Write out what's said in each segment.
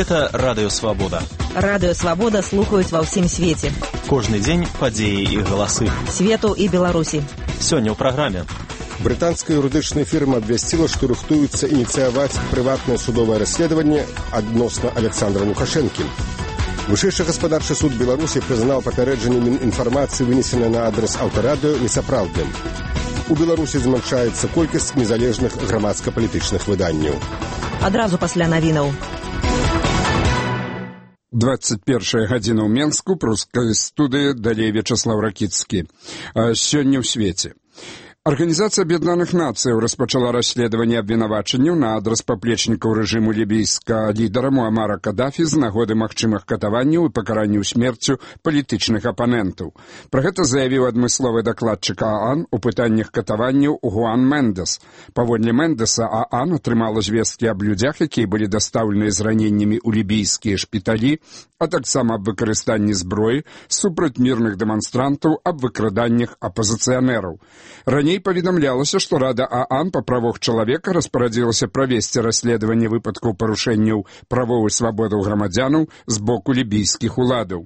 Гэта Радыё Свабода. Радыё Свабода слухаюць ва ўсім свеце. Кожны дзень падзеі і галасы. Свету і Беларусі. Сёння ў праграме. Брытанская юрыдычная фірма абвясціла, што рыхтуецца ініцыяваць прыватнае судовае расследаванне адносна Александра Лукашэнкі. Вышэйшы гаспадарчы суд Беларусі прызнаў папярэджанне Мінінфармацыі, вынесенае на адрас аўтарадыё, несапраўдным. У Беларусі змяншаецца колькасць незалежных грамадска-палітычных выданняў. Адразу пасля навінаў. 21 гадзіна ў Менску, прускай студыі, далей Вячаслав Ракіцкі. Сёння ў свеце. Арганізацыя Аб'яднаных Нацыяў распачала расследаванне абвінавачанняў на адрас паплечнікаў рэжыму лібійскага лідара Муамара Кадафі з нагоды магчымых катаванняў і пакаранняў смерцю палітычных апанентаў. Пра гэта заявіў адмысловы дакладчык ААН у пытаннях катаванняў Гуан Мендес. Паводле Мендеса, ААН атрымала звесткі аб людзях, якія былі дастаўлены з раненнямі ў лібійскія шпіталі, а таксама аб выкарыстанні зброі супраць мірных дэманстрантаў, аб выкраданнях апазіцыянераў. Раней паведамлялася, што Рада ААН па правах чалавека распарадзілася правесці расследаванне выпадкаў парушэнняў правоў і свабодаў грамадзянаў з боку лібійскіх уладаў.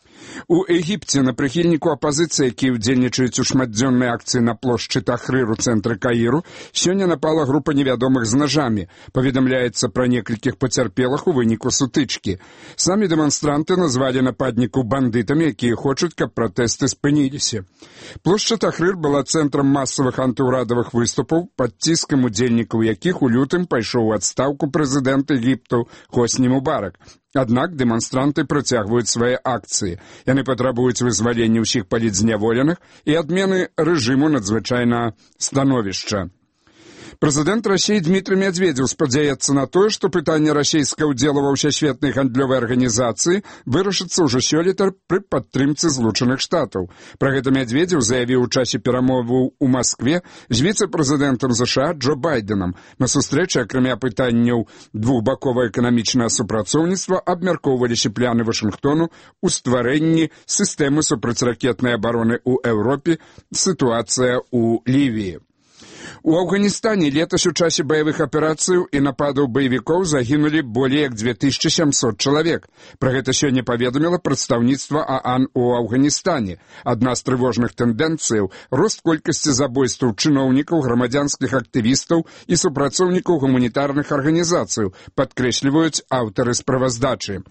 У Егіпце на прыхільніку апазіцыі, які ўдзельнічаюць у шматдзённай акцыі на плошчы Тахрыр у цэнтры Каіру, сёння напала група невядомых з нажамі. Паведамляецца пра некалькіх пацярпелых у выніку сутычкі. Самі дэманстранты назвалі нападнікаў бандытамі, якія хочуць, каб пратэсты спыніліся. Плошча Тахрыр была цэнтрам масавых антыўрадавых выступаў, пад ціскам удзельнікаў якіх у лютым пайшоў у адстаўку прэзідэнт Егіпту Хосні Мубарак. Аднак дэманстранты працягваюць свае акцыі. Яны патрабуюць вызвалення ўсіх палітзняволеных і адмены рэжыму надзвычайнага становішча. Прэзідэнт Расіі Дмітрый Медведзеў спадзяецца на тое, што пытанне расійскага ўдзелу ва ўсесветнай гандлёвай арганізацыі вырашыцца ўжо сёлета пры падтрымцы Злучаных Штатаў. Пра гэта Медведзеў заявіў у часе перамоваў у Маскве з віцэ-прэзідэнтам США Джо Байденам. На сустрэчы, акрамя пытанняў двухбаковае эканамічнае супрацоўніцтва, абмяркоўваліся планы Вашынгтону ў стварэнні сістэмы супрацьракетнай абароны ў Еўропе, сітуацыя ў Лівіі. У Афганістане летась у часе баявых аперацыяў і нападаў баевікоў загінулі болей як 2700 чалавек. Пра гэта сёння паведаміла прадстаўніцтва ААН у Афганістане. Адна з трывожных тэндэнцыяў – рост колькасці забойстваў чыноўнікаў, грамадзянскіх актывістаў і супрацоўнікаў гуманітарных арганізацыяў, падкрэсліваюць аўтары справаздачы.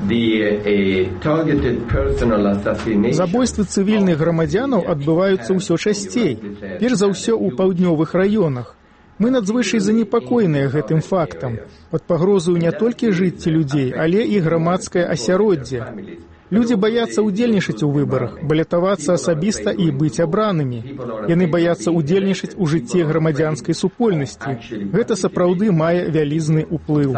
Забойствы цывільных грамадзянаў адбываюцца ўсё часцей, перш за ўсё ў паўднёвых раёнах. Мы надзвычай занепакоеныя гэтым фактам. Пад пагрозаю не толькі жыцці людзей, але і грамадскае асяроддзе. Людзі баяцца ўдзельнічаць у выбарах, балятавацца асабіста і быць абранымі. Яны баяцца ўдзельнічаць у жыцці грамадзянскай супольнасці. Гэта сапраўды мае вялізны ўплыў.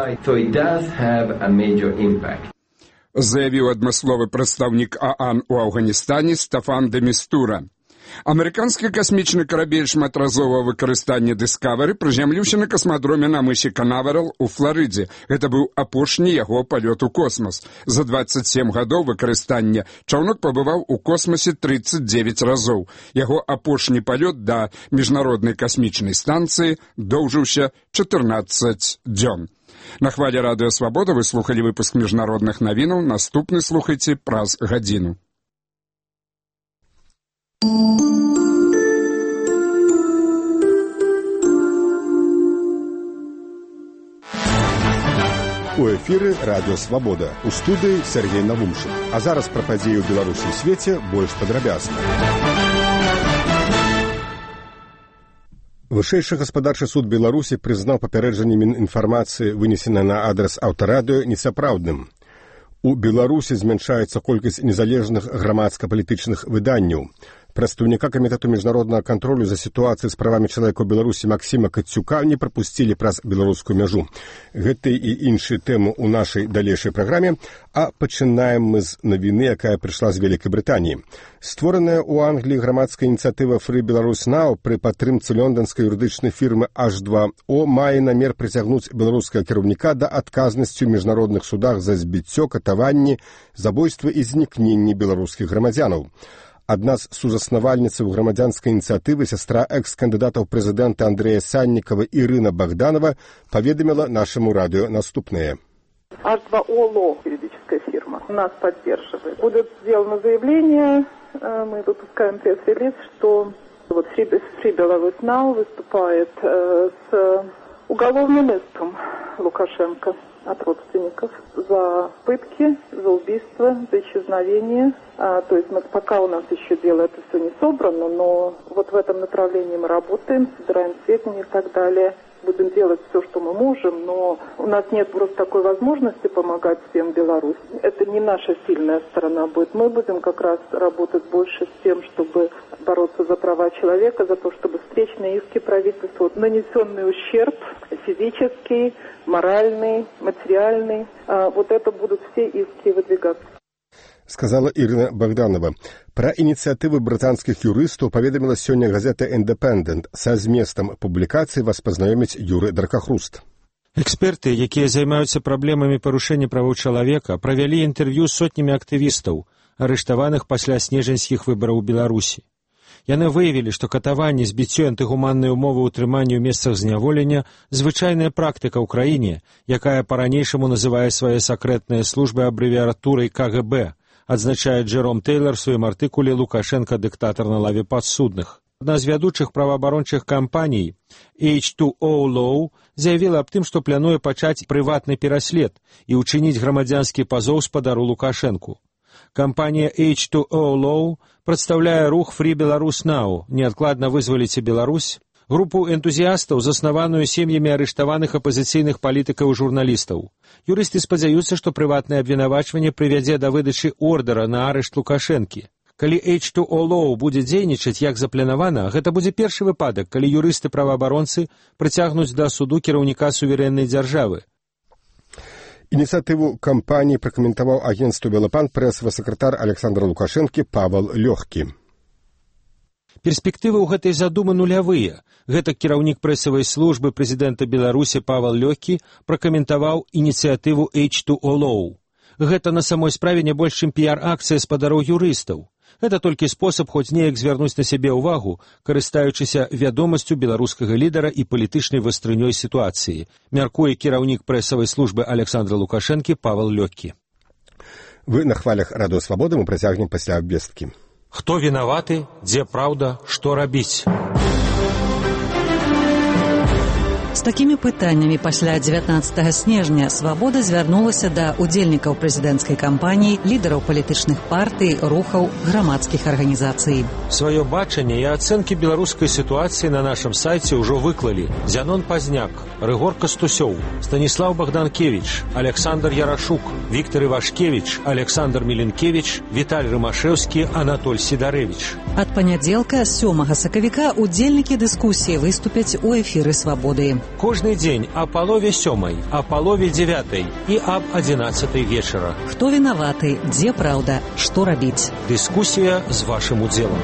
Заявіў адмысловы прадстаўнік ААН у Афганістане Стафан де Містура. Амерыканскі касмічны карабель шматразовага выкарыстання Дыскавары прызямліўся на касмадроме на мысе Канаверал у Фларыдзе. Гэта быў апошні яго палёт у космас. За 27 гадоў выкарыстання чаўнок пабываў у космасе 39 разоў. Яго апошні палёт да міжнароднай касмічнай станцыі доўжыўся 14 дзён. На хвале Радыё Свабода вы слухалі выпуск міжнародных навінаў. Наступны слухайце праз гадзіну. У эфіры Радыё Свабода. У студыі Сергей Навумшин. А зараз пра падзеі ў Беларусі і свеце больш падрабязна. Вышэйшы гаспадарчы суд Беларусі прызнаў папярэджанне Мінінфармацыі, вынесенае на адрас аўтарадыё, несапраўдным. У Беларусі змяншаецца колькасць незалежных грамадска-палітычных выданняў. Прадстаўніка камітэту міжнароднага кантролю за сітуацыяй з правамі чалавека ў Беларусі Максіма Кацюка не прапусцілі праз беларускую мяжу. Гэты і іншыя тэмы ў нашай далейшай праграме, а пачынаем мы з навіны, якая прыйшла з Вялікай Брытаніі. Створаная ў Англіі грамадская ініцыятыва Free Belarus Now пры падтрымцы лонданскай юрыдычнай фірмы H2O мае намер прыцягнуць беларускага кіраўніка да адказнасці ў міжнародных судах за збіццё, катаванні, забойствы і знікненні беларускіх грамадзянаў. Адна з сузаснавальніцаў грамадзянскай ініцыятывы, сястра экс-кандыдата ў прэзідэнта Андрэя Саннікава Ірына Богданова, паведаміла нашаму радыё наступнае. H2O Law, юридическая фирма, нас поддерживает. Будет сделано заявление, мы выпускаем пресс-релиз, что вот Free Belarus Now выступает с уголовным иском Лукашенко от родственников за пытки, за убийство, за исчезновение. То есть пока у нас еще дело это все не собрано, но вот в этом направлении мы работаем, собираем сведения и так далее. Будем делать все, что мы можем, но у нас нет просто такой возможности помогать всем Беларуси. Это не наша сильная сторона будет. Мы будем как раз работать больше с тем, чтобы бороться за права человека, за то, чтобы встречные иски правительству, нанесенный ущерб физический, моральный, материальный, вот это будут все иски выдвигаться. Сказала Ірина Богданова. Пра ініцыятывы брытанскіх юрыстаў паведаміла сёння газета «Independent». Са зместам публікацыі вас пазнаёміць Юры Даркахруст. Эксперты, якія займаюцца праблемамі парушэння правоў чалавека, правялі інтэрв'ю з сотнямі актывістаў, арыштаваных пасля снежаньскіх выбараў у Беларусі. Яны выявілі, што катаванне, збіццё, антыгуманныя ўмовы ўтрымання ў месцах зняволення – звычайная практыка ў краіне, якая па-ранейшаму называе свае сакрэтныя службы абрэвіатурай КГБ, адзначае Джэром Тэйлар у сваім артыкуле «Лукашенко – дыктатар на лаве падсудных». Адна з вядучых праваабарончых кампаній H2O Law заявіла аб тым, што плануе пачаць прыватны пераслед і ўчыніць грамадзянскі пазоў спадару Лукашэнку. Кампанія H2O Law прадстаўляе рух Free Belarus Now, неадкладна вызваліце Беларусь, групу энтузіястаў, заснаваную сем'ямі арыштаваных апазіцыйных палітыкаў і журналістаў. Юрысты спадзяюцца, што прыватнае абвінавачванне прывядзе да выдачы ордара на арышт Лукашэнкі. Калі H2O Law будзе дзейнічаць як запланавана, гэта будзе першы выпадак, калі юрысты-праваабаронцы прыцягнуць да суду кіраўніка суверэннай дзяржавы. Ініцыятыву кампаніі пракаментаваў агенцтву «Белапан» прэсавы сакратар Александра Лукашэнкі Павел Лёгкі. Перспектывы ў гэтай задумы нулявыя. Гэта кіраўнік прэсавай службы прэзідэнта Беларусі Павел Лёгкі пракаментаваў ініцыятыву H2O Law. Гэта на самой справе не больш чым піяр-акцыя спадароў юрыстаў. Гэта толькі спосаб хоць неяк звярнуць на сябе ўвагу, карыстаючыся вядомасцю беларускага лідара і палітычнай вастрынёй сітуацыі, мяркуе кіраўнік прэсавай службы Александра Лукашэнкі Павел Лёгкі. Вы на хвалях Радыё Свабоды, мы працягнем пасля абвесткі. Хто вінаваты, дзе праўда, што рабіць? З такімі пытаннямі пасля 19 снежня «Свабода» звярнулася да удзельнікаў прэзідэнцкай кампаніі, лідараў палітычных партый, рухаў, грамадскіх арганізацый. Сваё бачанне і ацэнкі беларускай сітуацыі на нашым сайце ўжо выклалі Зянон Пазняк, Рыгор Кастусёў, Станіслаў Богданкевич, Александр Ярашук, Віктор Івашкевич, Александр Міленкевич, Віталь Рымашэўскі, Анатоль Сідарэвіч. Ад панядзелка 7 сакавіка удзельнікі дыскусіі выступяць у эфіры «Свабоды». Кожны дзень о палове 7, о палове 9 і аб 11 вечара. Хто вінаваты, дзе праўда, што рабіць? Дыскусія з вашым удзелам.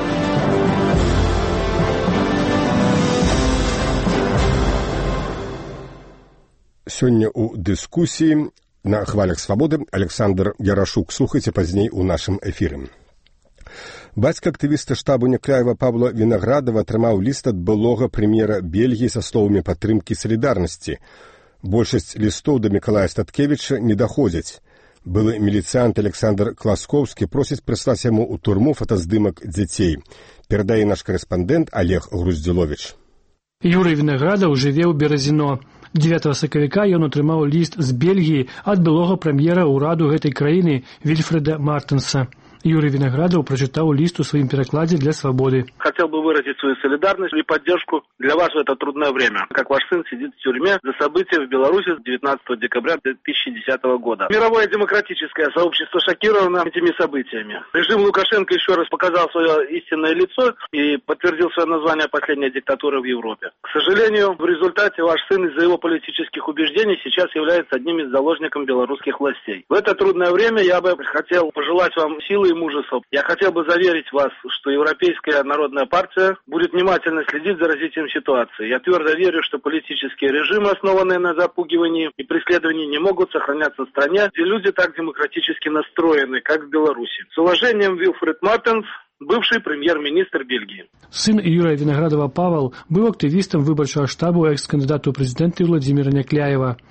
Сёння ў дыскусіі на хвалях Свабоды Александр Ярашук. Слухайце пазней у нашым эфіры. Бацька актывіста штабу Някляева Павла Вінаградова атрымаў ліст ад былога прэм'ера Бельгіі са словамі падтрымкі салідарнасці. Большасць лістоў да Мікалая Статкевіча не даходзяць. Былы міліцыянт Александр Класкоўскі просіць прыслаць яму ў турму фотаздымак дзяцей. Перадае наш карэспандэнт Олег Груздзіловіч. Юрый Вінаградаў жыве ў Беразіно. 9 сакавіка ён атрымаў ліст з Бельгіі ад былога прэм'ера ўраду гэтай краіны Вільфреда Мартенса. Юрий Виноградов прочитал лист в своем перекладе для «Свободы». Хотел бы выразить свою солидарность и поддержку для вас в это трудное время. Как ваш сын сидит в тюрьме за события в Беларуси 19 декабря 2010 года. Мировое демократическое сообщество шокировано этими событиями. Режим Лукашенко еще раз показал свое истинное лицо и подтвердил свое название «Последняя диктатура в Европе». К сожалению, в результате ваш сын из-за его политических убеждений сейчас является одним из заложников белорусских властей. В это трудное время я бы хотел пожелать вам силы и мужества. Я хотел бы заверить вас, что Европейская народная партия будет внимательно следить за развитием ситуации. Я твердо верю, что политические режимы, основанные на запугивании и преследовании, не могут сохраняться в стране, где люди так демократически настроены, как в Беларуси. С уважением, Вильфред Мартенс, бывший премьер-министр Бельгии. Сын Юрия Виноградова Павел был активистом выборчего штаба экс-кандидата у президента Владимира Някляева.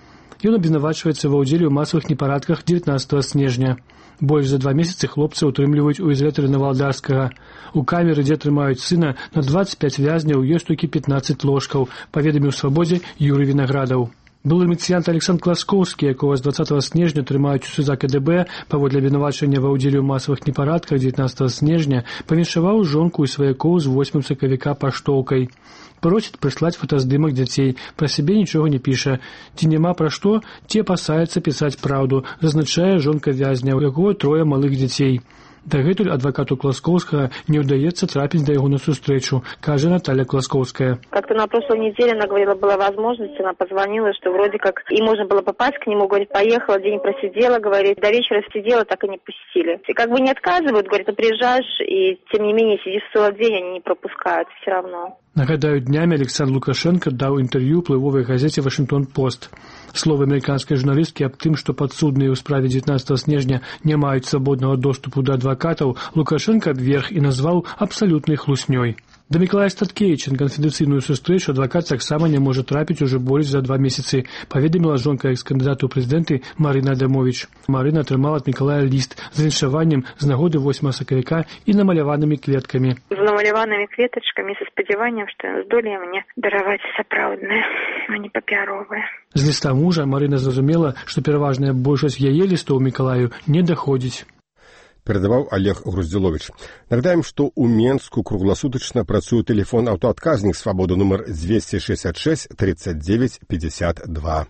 Ён абвінавачваецца ва ўдзеле ў масавых непарадках 19 снежня. Больш за 2 месяцы хлопца ўтрымліваюць у ізалятары Навалдарскага. У камеры, дзе трымаюць сына, на 25 вязняў ёсць толькі 15 ложкаў, паведаміў Свабодзе Юрый Вінаградаў. Былы міліцыянт Александр Класкоўскі, якога з 20 снежня трымаюць у СУЗа КДБ паводле абвінавачання ва ўдзеле ў масавых непарадках 19 снежня, павіншаваў жонку і сваякоў з 8 сакавіка паштоўкай. Просіць прыслаць фотаздымак дзяцей, пра сябе нічога не піша. Ці няма пра што, ці апасаецца пісаць праўду, зазначае жонка вязня, у яго 3 малых дзяцей. Дагэтуль адвакату Класкоўскага не ўдаецца трапіць да яго на сустрэчу, кажа Наталья Класкоўская. Как-то на прошлой неделе она говорила, была возможность, она позвонила, что вроде как и можно было попасть к нему, говорит, поехала, день просидела, говорит, до вечера сидела, так и не пустили. И как бы не отказывают, говорит, ты приезжаешь, и тем не менее сидишь целый день, они не пропускают все равно. Нагадаю, днями Александр Лукашенко даў інтэрв'ю ўплывовай газеце «Вашингтон-Пост». Словы амерыканскай журналісткі аб тым, што падсудныя ў справе 19 снежня не маюць свабоднага доступу да адвакатаў, Лукашенко абверг і назваў абсалютнай хлуснёй. Да Мікалая Статкевіча на канфідэнцыйную сустрэчу адвакат таксама не можа трапіць ужо больш за 2 месяцы, паведаміла жонка экс-кандыдата ў прэзідэнты Марына Адамовіч. Марына атрымала ад Мікалая ліст з віншаваннем з нагоды 8 сакавіка і намаляванымі кветкамі. З намаляванымі кветачкамі са спадзяваннем, што здолее мне дараваць сапраўднае, а не папяровае. З ліста мужа Марына зразумела, што пераважная большасць яе лістоў Мікалаю не даходзіць. Перадаваў Олег Груздзіловіч. Нагадаем, што ў Менску кругласутачна працуе тэлефон аўтаадказнік «Свабода» нумар 266 39 52.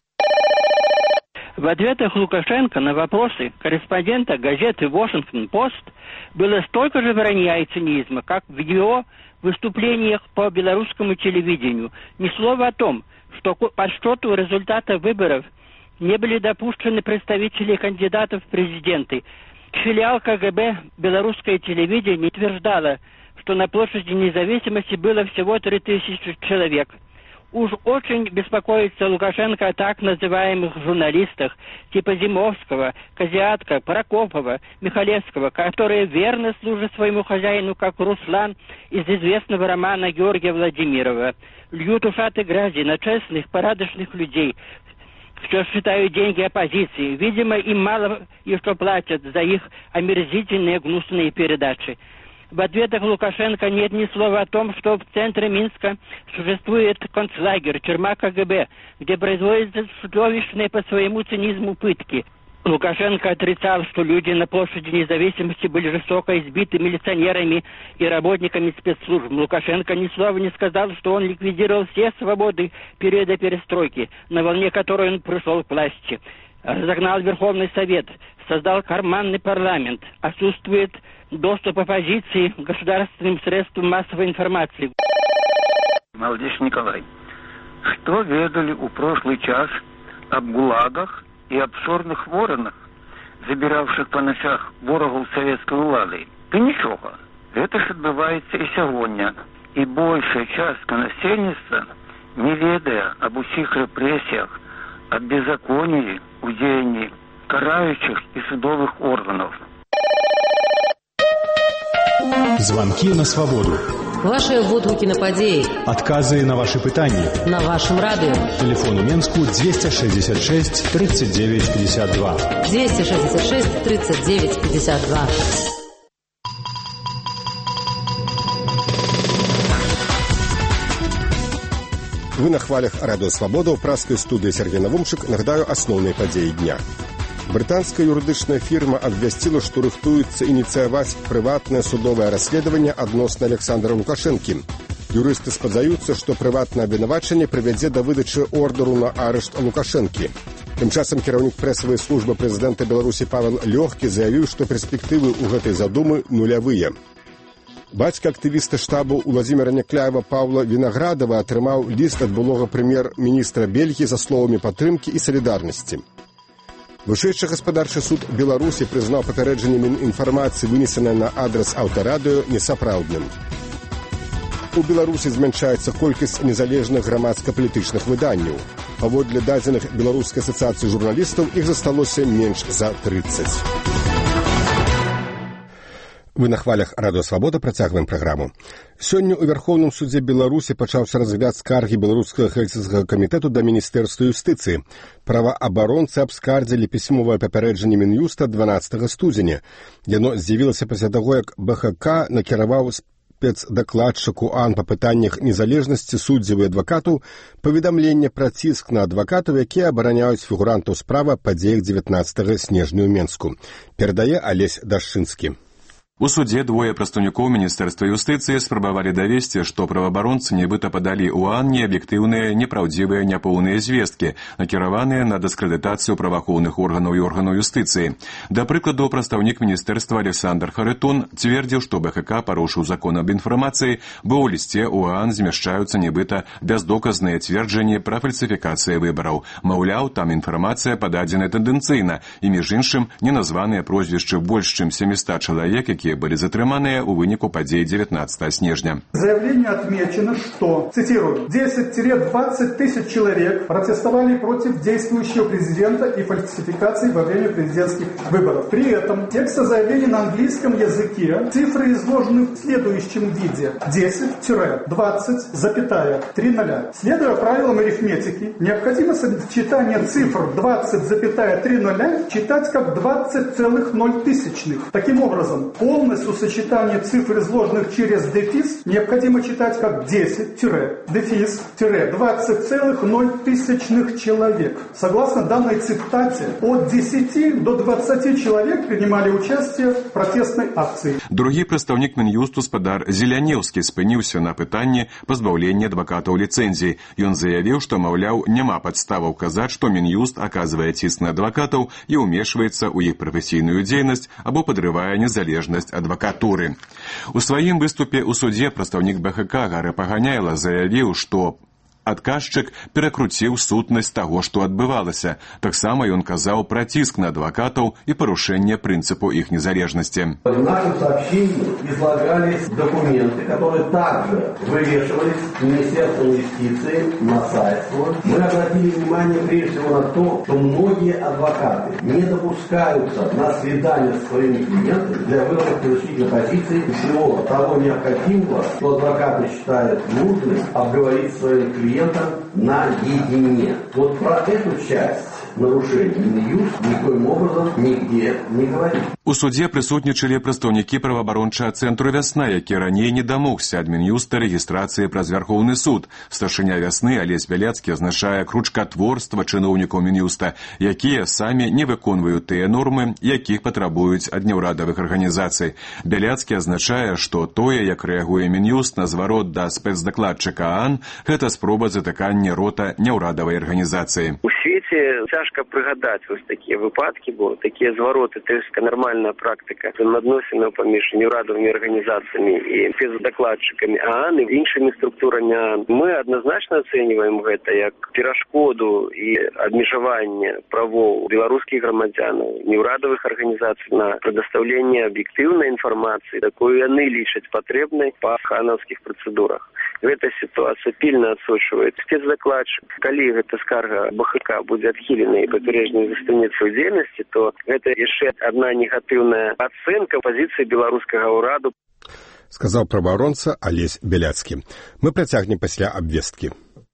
В ответах Лукашенко на вопросы корреспондента газеты «Вашингтон-Пост» было столько же вранья и цинизма, как в его выступлениях по белорусскому телевидению. Ни слова о том, что по подсчету результата выборов не были допущены представители кандидатов в президенты. Филиал КГБ «Белорусское телевидение» утверждало, что на площади Независимости было всего 3000 человек. Уж очень беспокоится Лукашенко о так называемых журналистах типа Зимовского, Козиатка, Прокопова, Михалевского, которые верно служат своему хозяину, как Руслан из известного романа Георгия Владимирова. Льют ушаты грязи на честных, порядочных людей. Все считают деньги оппозиции. Видимо, им мало еще платят за их омерзительные гнусные передачи. В ответах Лукашенко нет ни слова о том, что в центре Минска существует концлагерь, тюрьма КГБ, где производятся чудовищные по своему цинизму пытки. Лукашенко отрицал, что люди на площади Независимости были жестоко избиты милиционерами и работниками спецслужб. Лукашенко ни слова не сказал, что он ликвидировал все свободы периода перестройки, на волне которой он пришел к власти. Разогнал Верховный Совет, создал карманный парламент, отсутствует доступ оппозиции к государственным средствам массовой информации. Молодец Николай, что ведали у прошлый час об гулагах и абсурдных воронах, забиравших по ночах ворогов советской улады? Да ничего. Это ж отбывается и сегодня. И большая частка насельница, не ведая об усих репрессиях, о беззаконии, удеянии карающих и судовых органов. Звонки на свободу. Ваши водгукі на падзеі. Адказы на ваши пытанні. На вашем радио. Телефон у Менску 266 39 52. 266 39 52. Вы на хвалях радио «Свобода» ў праскай студыі Сергей Навумчык. Нагадаю асноўныя падзеі дня. Брытанская юрыдычная фірма абвясціла, што рыхтуецца ініцыяваць прыватнае судовае расследаванне адносна Александра Лукашэнкі. Юрысты спадзяюцца, што прыватнае абвінавачанне прывядзе да выдачы ордеру на арышт Лукашэнкі. Тым часам кіраўнік прэсавай службы прэзідэнта Беларусі Павел Лёгкі заявіў, што перспектывы ў гэтай задумы нулявыя. Бацька актывіста штабу Уладзіміра Някляева Паўла Вінаградава атрымаў ліст ад былога прэм'ер-міністра Бельгіі за словамі падтрымкі і салідарнасці. Вышэйшы гаспадарчы суд Беларусі прызнаў папярэджанне Мінінфармацыі, вынесенае на адрас аўтарадыё, несапраўдным. У Беларусі змяншаецца колькасць незалежных грамадска-палітычных выданняў. Паводле дадзеных Беларускай асацыяцыі журналістаў іх засталося менш за 30. Вы на хвалях Радыё Свабода працягваем праграму. Сёння ў Вярхоўным судзе Беларусі пачаўся разгляд скаргі беларускага хельсінскага камітэту да міністэрства юстыцыі. Праваабаронцы абскардзілі пісьмовае папярэджанне Мін'юста 12 студзеня. Яно з'явілася пасля таго, як БХК накіраваў спецдакладчыку АН па пытаннях незалежнасці суддзяў і адвакатаў паведамленне пра ціск на адвакатаў, якія абараняюць фігурантаў справа падзеях 19 снежня ў Менску. Перадае Алесь Дашчынскі. У суде двое прадстаўнікоў Міністэрства юстыцыі спрабавалі давесці, што праваабаронцы нібыта падалі ў АН неаб'ектыўныя, непраўдзівыя, няпоўныя звесткі, накіраваныя на дыскрэдытацыю праваахоўных органаў і органаў юстыцыі. Да прыкладу, прадстаўнік міністэрства Александр Харытон цвердзіў, што БХК парушыў закон аб інфармацыі, бо ў лісце ў АН змяшчаюцца нібыта бяздоказныя цверджанні пра фальсіфікацыі выбараў. Маўляў, там інфармацыя пададзена тэндэнцыйна, і між іншым не названыя прозвішчы больш чым 700 чалавек, якія были затриманы у вынику подей 19 снежня. Заявление отмечено, что, цитирую, 10-20 тысяч человек протестовали против действующего президента и фальсификаций во время президентских выборов. При этом текст заявления на английском языке цифры изложены в следующем виде. 10-20,3. Следуя правилам арифметики, необходимо сочетание цифр 20,3 читать как 20,0. Таким образом, полностью сочетание цифр, изложенных через дефис, необходимо читать как 10-20,0 человек. Согласно данной цитате, от 10 до 20 человек принимали участие в протестной акции. Другі прадстаўнік Мін'юсту спадар Зелянеўскі спыніўся на пытанні пазбаўлення адвакатаў ліцэнзій. Ён заявіў, што, маўляў, няма падставаў казаць, што Мін'юст аказвае ціск на адвакатаў і ўмешваецца ў іх прафесійную дзейнасць або падрывае незалежнасць адвакатуры. У сваім выступе ў судзе прадстаўнік БХК Гара Паганяйла заявіў, што адказчык перакруціў сутнасць таго, што адбывалася. Таксама ён казаў пра ціск на адвакатаў і парушэнне прынцыпу іх незалежнасці. В нашем сообщении излагались документы, которые также вывешивались Министерством юстиции на сайт. Мы обратили внимание прежде всего на то, что многие адвокаты не допускаются на свидание с своими клиентами для выработки защитной позиции, всего того необходимого, что адвокаты считают нужным обговорить своим клиентам наедине. Вот про эту часть нарушений Мін'юст никоим образом нигде не говорит. У судзе прысутнічалі прадстаўнікі праваабарончага цэнтру «Вясна», які раней не дамогся ад Мін'юста рэгістрацыі праз Вярхоўны суд. Старшыня «Вясны» Алесь Бяляцкі азначае кручкатворства чыноўнікаў Мін'юста, якія самі не выконваюць тыя нормы, якіх патрабуюць ад няўрадавых арганізацый. Бяляцкі азначае, што тое, як рэагуе Мін'юст на зварот да спецдакладчыка АН, гэта спроба затыкання рота няўрадавай арганізацыі. У свеце цяжка прыгадаць вось такія выпадкі, бо такія звароты, то есть нармальная практыка адносінаў паміж неўрадавымі арганізацыямі і спецдакладчыкамі ААН і іншымі структурамі ААН. Мы адназначна ацэньваем гэта як перашкоду і абмежаванне правоў беларускіх грамадзянаў, неўрадавых арганізацый на прадастаўленне аб'ектыўнай інфармацыі, такую яны лічаць патрэбнай па ханаўскіх працэдурах. Гэта сітуацыя пільна адсочвае спецдакладчык. Калі гэта скарга БХК будзе адхілена і папярэджанне застанецца ў дзейнасці, то гэта яшчэ адна негатыўная ацэнка пазіцыі беларускага ўраду. Сказаў праваабаронца Алесь Бяляцкі. Мы працягнем пасля абвесткі.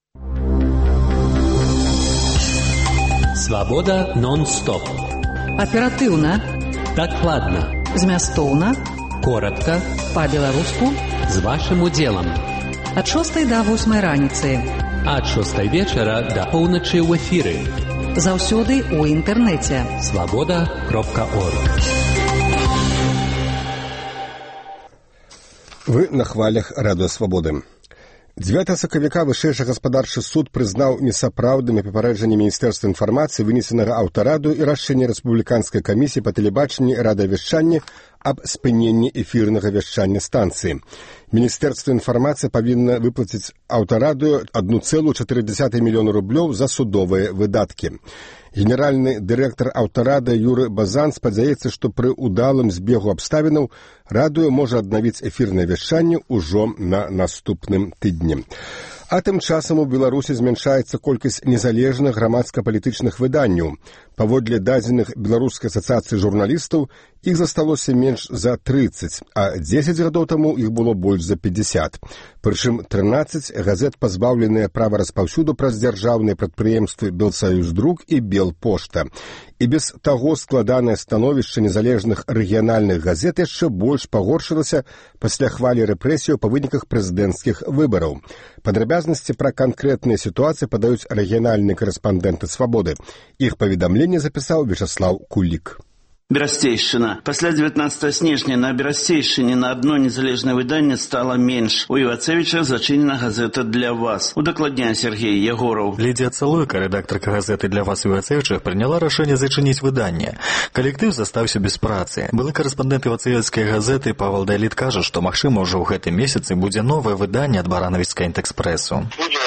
Свабода нон-стоп. Аператыўна. Дакладна. Змястоўна. Коротка. Па-беларуску. З вашым удзелам. Ад 6 до 8 раніцы. Ад 6 вечара да поўначы ў эфіры. Заўсёды ў інтэрнэце. Свабода.орг. Вы на хвалях Радыё Свабоды. 9 сакавіка вышэйшы гаспадарчы суд прызнаў несапраўднымі папярэджанні Міністэрства інфармацыі, вынесенага аўтарадыё і рашэнне рэспубліканскай камісіі па тэлебачанні і радыёвяшчанні аб спыненні эфірнага вяшчання станцыі. Міністэрства інфармацыі павінна выплаціць аўтарадыё 1,4 мільёна рублёў за судовыя выдаткі. Генеральны дырэктар аўтарада Юры Базан спадзяецца, што пры ўдалым збегу абставінаў радыё можа аднавіць эфірнае вяшчанне ўжо на наступным тыдні. А тым часам у Беларусі змяншаецца колькасць незалежных грамадска-палітычных выданняў. Паводле дадзеных Беларускай асацыяцыі журналістаў, іх засталося менш за 30, а 10 гадоў таму іх было больш за 50. Прычым 13 газет пазбаўленыя права распаўсюду праз дзяржаўныя прадпрыемствы Белсаюздрук і Белпошта. І без таго складанае становішча незалежных рэгіянальных газет яшчэ больш пагоршылася пасля хвалі рэпрэсіяў па выніках прэзідэнцкіх выбараў. Падрабязнасці пра канкрэтныя сітуацыі падаюць рэгіянальныя корэспандэнты «Свабоды». Іх паведамленне запісаў Вячаслаў Кулік. Берасцейшчына. Пасля 19 снежня на Берасцейшчыне на одно незалежнае выданне стала менш. У Івацевіча зачынена газета «Для вас». Удакладняе Сергей Ягораў. Лідія Цалуйка, рэдактарка газеты «Для вас» у Івацевічах, прыняла рашэнне зачыніць выданне. Калектыў застаўся без працы. Былы корэспандэнт Івацевічскай газеты Павел Дайліт кажа, што магчыма ўжо ў гэтым месяцы будзе новае выданне ад Баранавіцкай інтэкспрэсу.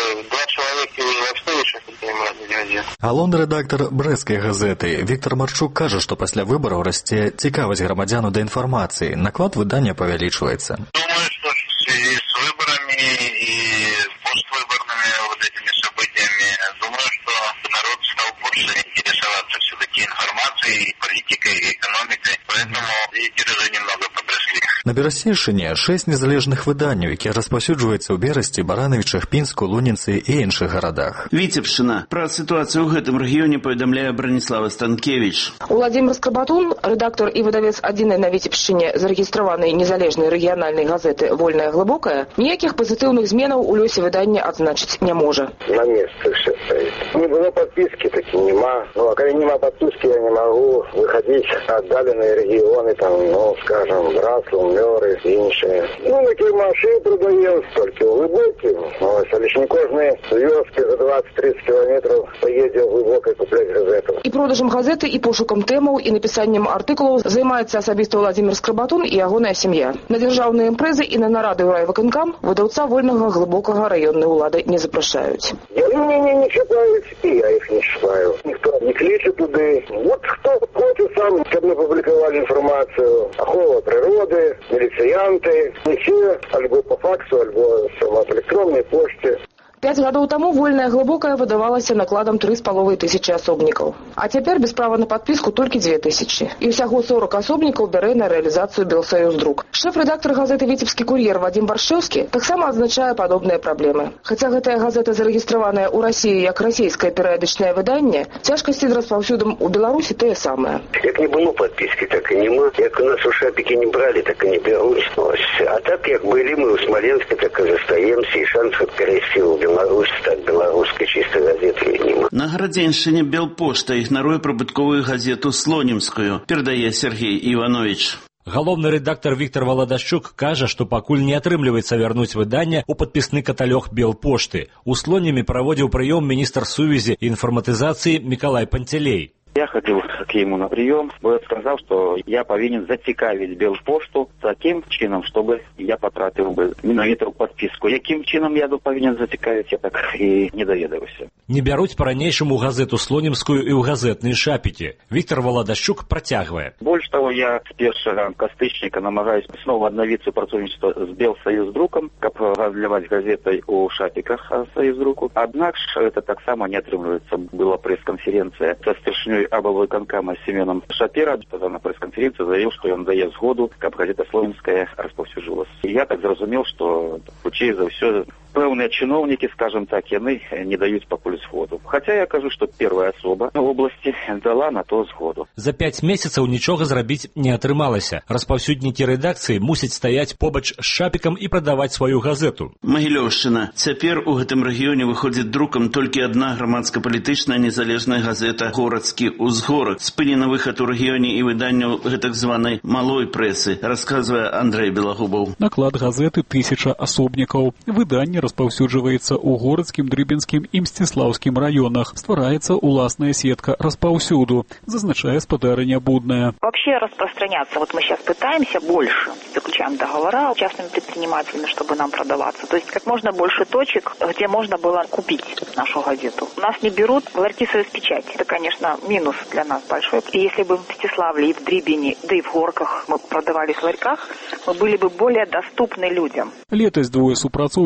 Галоўны рэдактар брэсцкай газеты Віктор Марчук кажа, што пасля выбараў расце цікавасць грамадзяну да інфармацыі. Наклад выдання павялічваецца. Думаю, что в связи с выборами и поствыборными вот этими событиями, думаю, что народ стал больше интересоваться все-таки информацией, политикой и экономикой, поэтому и тиражи немного подросли. На Берасцейшчыне 6 незалежных выданняў, якія распаўсюджваюцца ў Берасці, Баранавічах, Пінску, Лунінцы і іншых гарадах. Віцебшчына. Пра сітуацыю ў гэтым рэгіёне паведамляе Браніслава Станкевіч. Уладзімир Скрабатун, рэдактор і выдавец адзінай на Віцебшчыне зарэгістраванай незалежнай рэгіянальнай газеты «Вольная глыбокая», ніякіх пазітыўных зменаў у лёсе выдання адзначыць не можа. На месцы все стоит. Не было подписки, таки нема. Ну, а когда нема подписки, я не могу выходить в отдаленные регионы, там, ну, скажем, Браслав, Мёры, іншие. Ну, на Кирмаши продаем, только глубокие. Ну, если кожные звездки за 20-30 километров поедем глубоко куплять газету. І продажам газеты, і пошукам тэмаў, і напісаннем артыкулаў займаецца асабіста Уладзімир Скрабатун і ягоная сям'я. На дзяржаўныя імпрэзы і на нарады ў райвыканкам выдаўца вольнага глыбокага раённай улады не запрашаюць. Мне не читают, и я их не читаю. Никто не кличет туды. Вот кто хочет сам, чтобы мы публиковали информацию. Охрана природы, милициянты. Не все, альбо по факсу, альбо по электронной почте. 5 гадоў таму «Вольная глыбокая» выдавалася накладам 3500 асобнікаў. А цяпер без права на падпіску толькі 2000. І ўсяго 40 асобнікаў бярэ на рэалізацыю Белсаюздрук. Шэф-рэдактар газеты «Віцебскі кур'ер» Вадзім Баршэўскі таксама адзначае падобныя праблемы. Хаця гэтая газета зарэгістраваная ў Расіі як расійскае перыядычнае выданне, цяжкасці з распаўсюдам у Беларусі тыя самыя. Як не было падпіскі, так і нема. Як у нас у Шапікі не бралі, так і не бяруць. А так, як былі мы ў Смаленске, так і застаемся, і шансаў перайсці ў Беларусь, так беларускай чистой газеты нема. На Гарадзеншчыне Белпошта ігнаруе прыбытковую газету «Слонімскую», перадае Сергей Іванович. Галоўны рэдактар Віктор Валадашчук кажа, што пакуль не атрымліваецца вярнуць выданне ў падпісны каталог Белпошты. У Слонімі праводзіў прыём міністр сувязі і інфарматызацыі Мікалай Пантелей. Я ходил к ему на прием, он сказал, что я повинен зацікавить Белпошту таким чином, чтобы я потратил бы менавіта ў подписку. Яким чином я повинен зацікавить, я так и не доведаюся. Не бяруць па-ранейшаму газету «Слонімскую» і ў газетныя Шапікі. Віктор Валадашчук працягвае. Больше того, я с 1 кастрычніка намагаюсь снова аднавіцца працоўніцтва з Белсаюздрукам, каб разліваць газетай у Шапіках Саюздруку. Аднак это таксама не атрымліваецца. Была пресс-конференция со старшынёй облвыканкама Семеном Шапира. На пресс-конференции заявил, что он дает сгоду, как газета «Слонімская» распаўсюджвалась. И я так зразумел, что хутчэй за ўсё пэўныя чыноўнікі, скажем так, яны не даюць пакуль згоду. Хотя я кажу, что первая особа в области дала на то згоду. За 5 месяцаў нічога зрабіць не атрымалася. Распаўсюднікі рэдакцыі мусяць стаяць побач з Шапікам і прадаваць сваю газету. Магілёўшчына. Цяпер у гэтым рэгіёне выходзіць друкам толькі адна грамадска-палітычная незалежная газета «Горадскі ўзгорак». Спынена выхад у рэгіёне і выданняў гэтак званай малой прэсы, расказвае Андрэй Белагубаў. Наклад газеты 1000 асобнікаў. Выданне распаўсюджваецца ў Горадскім, Дрыбенскім і Мсціслаўскім раёнах. Ствараецца уласная сетка распаўсюду, зазначае спадарыня Будная. Вообще распространяться. Вот мы сейчас пытаемся больше, заключаем договора с частными предпринимателями, чтобы нам продаваться. То есть как можно больше точек, где можно было купить нашу газету. Нас не берут в Ларькисовец-Печать. Это, конечно, минус для нас большой. И если бы в Мстиславле, и в Дрыбине, да и в Горках мы продавали в ларьках, мы были бы более доступны людям. Летась двое супрацоўнікаў з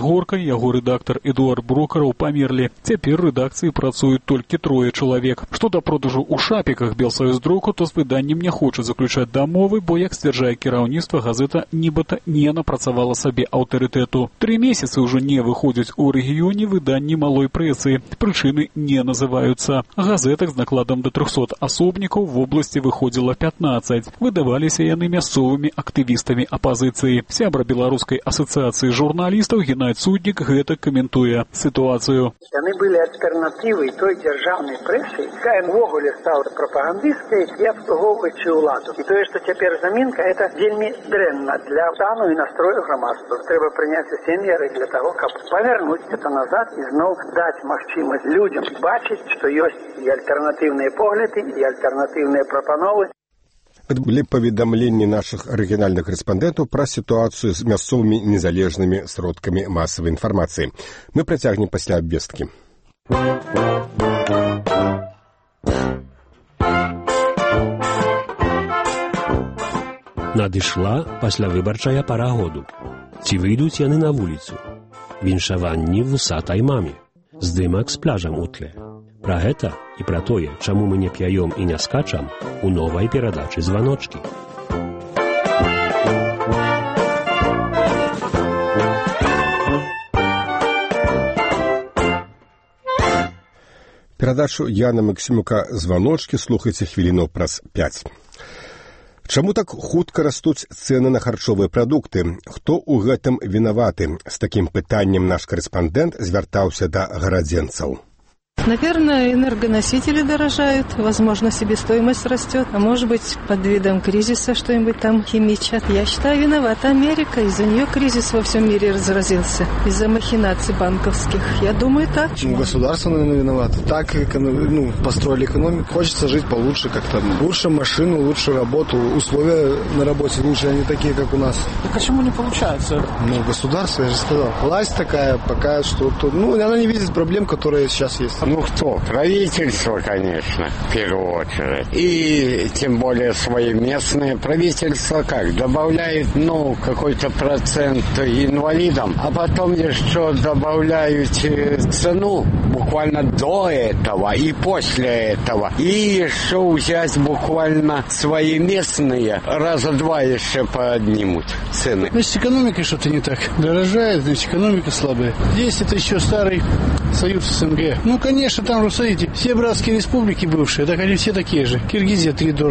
Узгорка, яго рэдактар Эдуард Брокараў памерлі. Цяпер рэдакцыі працуюць толькі 3 чалавек. Што да продажу ў шапіках Белсаюздруку, то з выданнем не хочуць заключаць дамовы, бо, як сцвярджае кіраўніцтва, газета нібыта не напрацавала сабе аўтарытэту. 3 месяцы ўжо не выходзяць у рэгіёне выданні малой прэсы. Прычыны не называюцца. Газетак з накладам да 300 асобнікаў в обласці выходзіла 15. Выдаваліся яны мясцовымі актывістамі апазіцыі. Сябра Беларускай асацыяцыі журналістаў Геннадзь Суднік гэта каментуе сітуацыю. Яны былі альтэрнатывай той дзяржаўнай прэсы, якая ўвогуле стала прапагандысткай і абслугоўваючай уладу. І тое, што цяпер замінка, это вельмі дрэнна для стану і настрою грамадства. Трэба прыняць усе меры для того, каб павярнуць это назад і зноў даць магчымасць людзям бачыць, што ёсць і альтэрнатыўныя погляды, і альтэрнатыўныя прапановы. Это были паведамленні наших арыгінальных корэспандэнтаў пра сітуацыю з мясцовымі незалежнымі сродкамі масавай інфармацыі. Мы працягнем пасля абвесткі. Надышла паслявыбарчая пара году. Ці выйдуць яны на вуліцу? Віншаванні вусатай маме. Здымак з пляжам у тле. Пра гэта і пра тое, чаму мы не п'яём і не скачам, у новай перадачы «Званочкі». Перадачу Яна Максімука «Званочкі» слухайце хвілінаў праз 5. Чаму так хутка растуць цэны на харчовыя прадукты? Хто ў гэтым вінаваты? З такім пытаннем наш корэспандэнт звяртаўся да гарадзенцаў. Наверное, энергоносители дорожают, возможно, себестоимость растет, а может быть, под видом кризиса что-нибудь там химичат. Я считаю, виновата Америка, из-за нее кризис во всем мире разразился, из-за махинаций банковских. Я думаю, так. Государство, наверное, виновато. Так построили экономику. Хочется жить получше как-то. Лучше машину, лучше работу, условия на работе лучше, они такие, как у нас. Так почему не получается? Государство, я же сказал. Власть такая, пока что-то... она не видит проблем, которые сейчас есть. Кто? Правительство, конечно, в первую очередь. И тем более свои местные правительства как? Добавляют, какой-то процент инвалидам, а потом еще добавляют цену буквально до этого и после этого. И еще взять буквально свои местные, раза 2 еще поднимут цены. Значит, экономика что-то не так. Дорожает, значит, экономика слабая. Здесь это еще старый Союз СНГ. Конечно, там же, смотрите, все братские республики бывшие, так они все такие же. Киргизия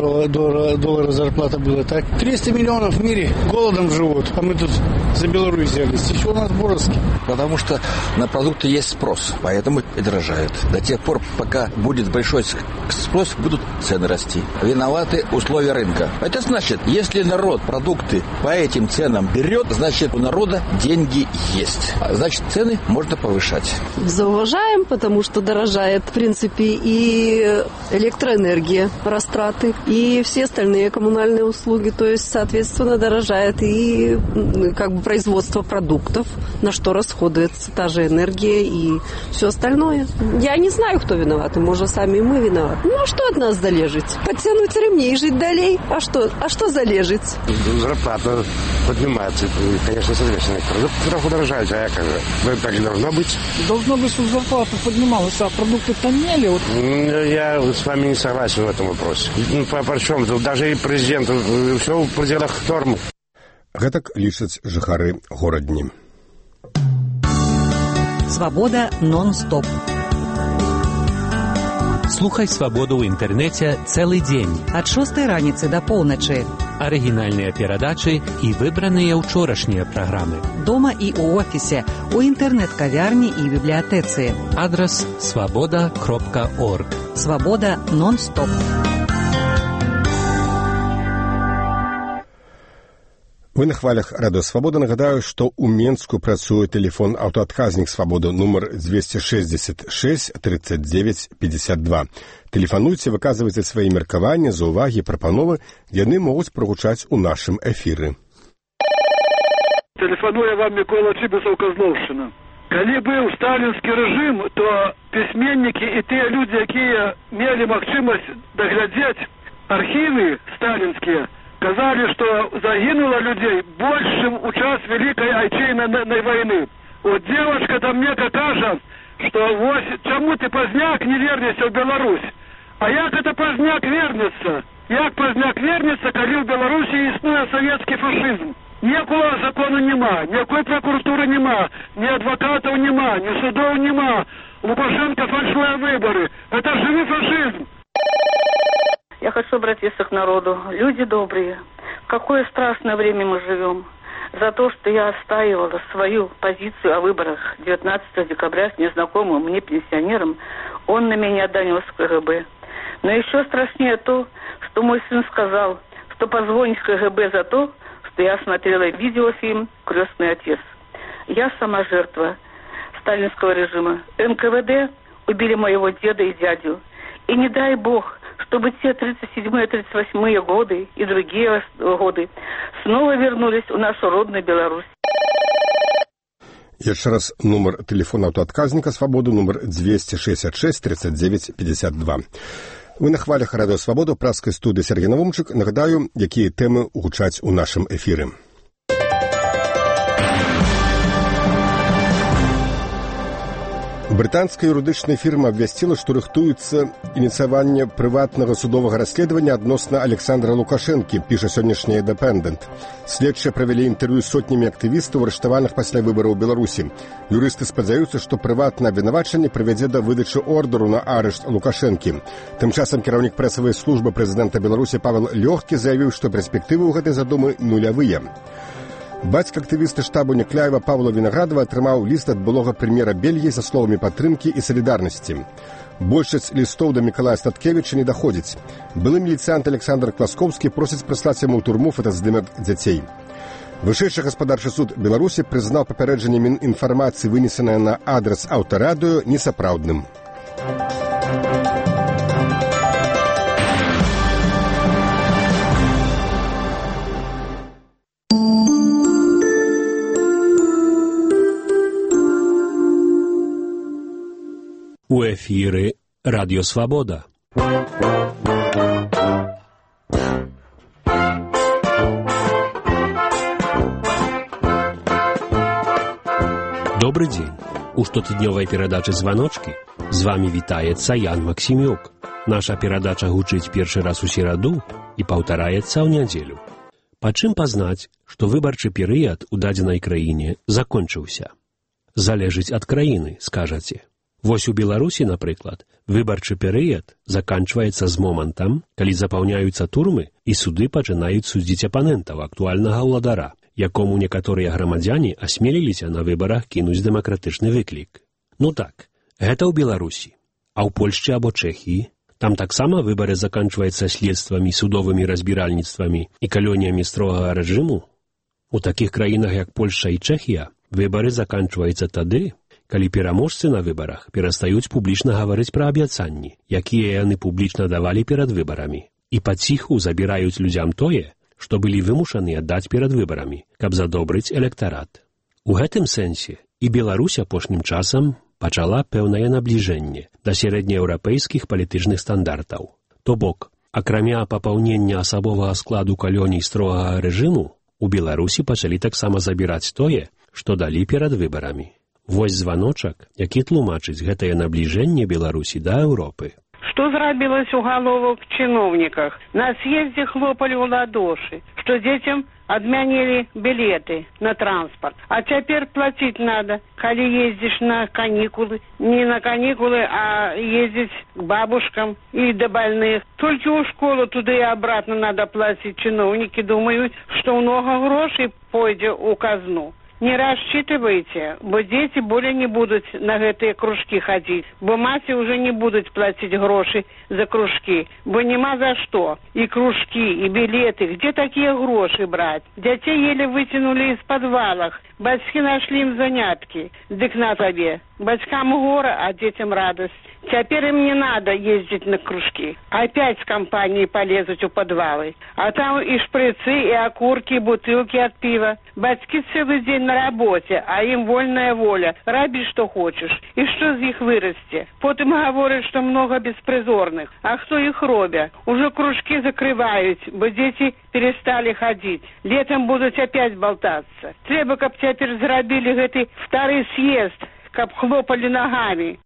$3 зарплата была, так? 300 миллионов в мире голодом живут, а мы тут за Беларусь взялись. Еще у нас Боровский. Потому что на продукты есть спрос, поэтому и дорожают. До тех пор, пока будет большой спрос, будут цены расти. Виноваты условия рынка. Это значит, если народ продукты по этим ценам берет, значит, у народа деньги есть. Значит, цены можно повышать. Зауважаем, потому что дорожает, в принципе, и электроэнергия, растраты, и все остальные коммунальные услуги. То есть, соответственно, дорожает и производство продуктов, на что расходуется та же энергия и все остальное. Я не знаю, кто виноват, может, сами мы виноваты. А что от нас залежить? Подтянуть ремни и жить далее? А что залежить? Зарплата поднимается, конечно, соответственно. Продукты дорожают, а так должно быть. Должно быть, чтобы зарплата поднималась, а продукты тоннели. Я с вами не согласен в этом вопросе. Причем тут даже и президент все в пределах норм. Гэтак лічаць жыхары горадні. Свабода нон-стоп. Слухай «Свабоду» ў інтэрнэце цэлы дзень. Ад 6 раніцы да поўначы. Арыгінальныя перадачы і выбраныя ўчорашнія праграмы. Дома і ў офісе, у інтэрнэт-кавярні і бібліятэцы. Адрас swaboda.org. Свабода нон-стоп. Вы на хвалях Радио Свобода. Нагадаю, што ў Менску працуе тэлефон аўтаадказнік Свабода нумар 266 39 52. Тэлефануйце, выказвайце свае меркаванні, заўвагі, прапановы, яны могуць прагучаць у нашым эфіры. Тэлефануе вам Мікола Чыбісаў, Казлоўшчына. Калі быў сталінскі рэжым, то пісьменнікі і тыя людзі, якія мелі магчымасць даглядзець архівы сталінскія, казали, что загинуло людей больше, чем у час Великой Отечественной войны. Вот девушка-то мне кажется, что чему ты поздняк не вернешься в Беларусь? А як это поздняк вернется? Як поздняк вернется, коли в Беларуси існує советский фашизм? Ніякого закону нема, ніякої прокуратури нема, ні адвокатів нема, ні судов нема. Лукашенко фальшивые выборы. Это живый фашизм. Я хочу обратиться к народу. Люди добрые, в какое страшное время мы живем. За то, что я отстаивала свою позицию о выборах 19 декабря с незнакомым мне пенсионером, он на меня донес в КГБ. Но еще страшнее то, что мой сын сказал, что позвонит в КГБ за то, что я смотрела видеофильм «Крестный отец». Я сама жертва сталинского режима. НКВД убили моего деда и дядю. И не дай бог, чтобы те 37-38 годы и другие годы снова вернулись в нашу родную Беларусь. Еще раз номер телефона автоотказника «Свободу», номер 266-39-52. Ви на хвалях Радіо Свобода, праської студії Сергій Навумчик. Нагадаю, які теми гучать у нашому ефірі. Брытанская юрыдычная фірма абвясціла, што рыхтуецца ініцыяванне прыватнага судовага расследавання адносна Александра Лукашэнкі, піша сённяшні «Independent». Следчыя правялі інтэрв'ю з сотнямі актывістаў, арыштаваных пасля выбараў у Беларусі. Юрысты спадзяюцца, што прыватнае абвінавачанне прывядзе да выдачы ордеру на арышт Лукашэнкі. Тым часам кіраўнік прэсавай службы прэзідэнта Беларусі Павел Лёгкі заявіў, што перспектывы ў гэтай задумы нулявыя. Бацька актывіста штабу Някляева Павла Вінаградова атрымаў ліст ад былога прэм'ера Бельгіі са словамі падтрымкі і салідарнасці. Большасць лістоў да Мікалая Статкевіча не даходзіць. Былы міліцыянт Александр Класкоўскі просіць прыслаць яму ў турму фотаздымак дзяцей. Вышэйшы гаспадарчы суд Беларусі прызнаў папярэджанне Мінінфармацыі, вынесенае на адрас Аўтарадыё, несапраўдным. У эфіры Радіо Свобода. Добрый день. У штотыднёвай перадачы «Званочки» з вами вітаецца Ян Максімюк. Наша перадача гучыць першы раз у сераду і паўтараецца ў нядзелю. Па чым пазнаць, што выбарчы перыяд у дадзенай краіне закончыўся? Залежыць ад краіны, скажаце. Вось у Беларусі, напрыклад, выбарчы перыяд заканчваецца з момантам, калі запаўняюцца турмы і суды пачынаюць судзіць апанентаў актуальнага ўладара, якому некаторыя грамадзяне асмеліліся на выбарах кінуць дэмакратычны выклік. Ну так, гэта ў Беларусі. А ў Польшчы або Чэхіі? Там таксама выбары заканчваюцца следствамі, судовымі разбіральніцтвамі і калоніямі строгага рэжыму? У такіх краінах, як Польшча і Чэхія, выбары заканчваюцца тады, калі пераможцы на выбарах перастаюць публічна гаварыць пра абяцанні, якія яны публічна давалі перад выбарамі, і паціху забіраюць людзям тое, што былі вымушаны аддаць перад выбарамі, каб задобрыць электарат. У гэтым сэнсе і Беларусь апошнім часам пачала пэўнае набліжэнне да сярэднееўрапейскіх палітычных стандартаў. То бок, акрамя папаўнення асабовага складу калоній строгага рэжыму, у Беларусі пачалі таксама забіраць тое, што далі перад выбарамі. Вось званочак, які тлумачыць гэтае набліжэнне Беларусі да Еўропы. Что зрабілось у галовах чиновниках? На съезде хлопали у ладоши, что детям отменили билеты на транспорт. А теперь платить надо, коли ездишь на каникулы. Не на каникулы, а ездить к бабушкам и до больных. Только у школы туда и обратно надо платить. Чиновники думают, что много грошей пойдет у казну. Не рассчитывайте, бо дети более не будут на гэтые кружки ходить, бо мати уже не будут платить гроши за кружки, бо нема за что. И кружки, и билеты, где такие гроши брать? Детей еле вытянули из подвалов, батьки нашли им занятки. Дык на тебе, Батькам горе, а детям радость. Теперь им не надо ездить на кружки. Опять с компанией полезут у подвалы. А там и шприцы, и окурки, и бутылки от пива. Батьки целый день на работе, а им вольная воля. Раби, что хочешь. И что из них вырасти? Потом говорят, что много беспризорных. А кто их робя? Уже кружки закрывают, бо дети перестали ходить. Летом будут опять болтаться. Треба, каб теперь зарабили гэты второй съезд, каб хлопали ногами.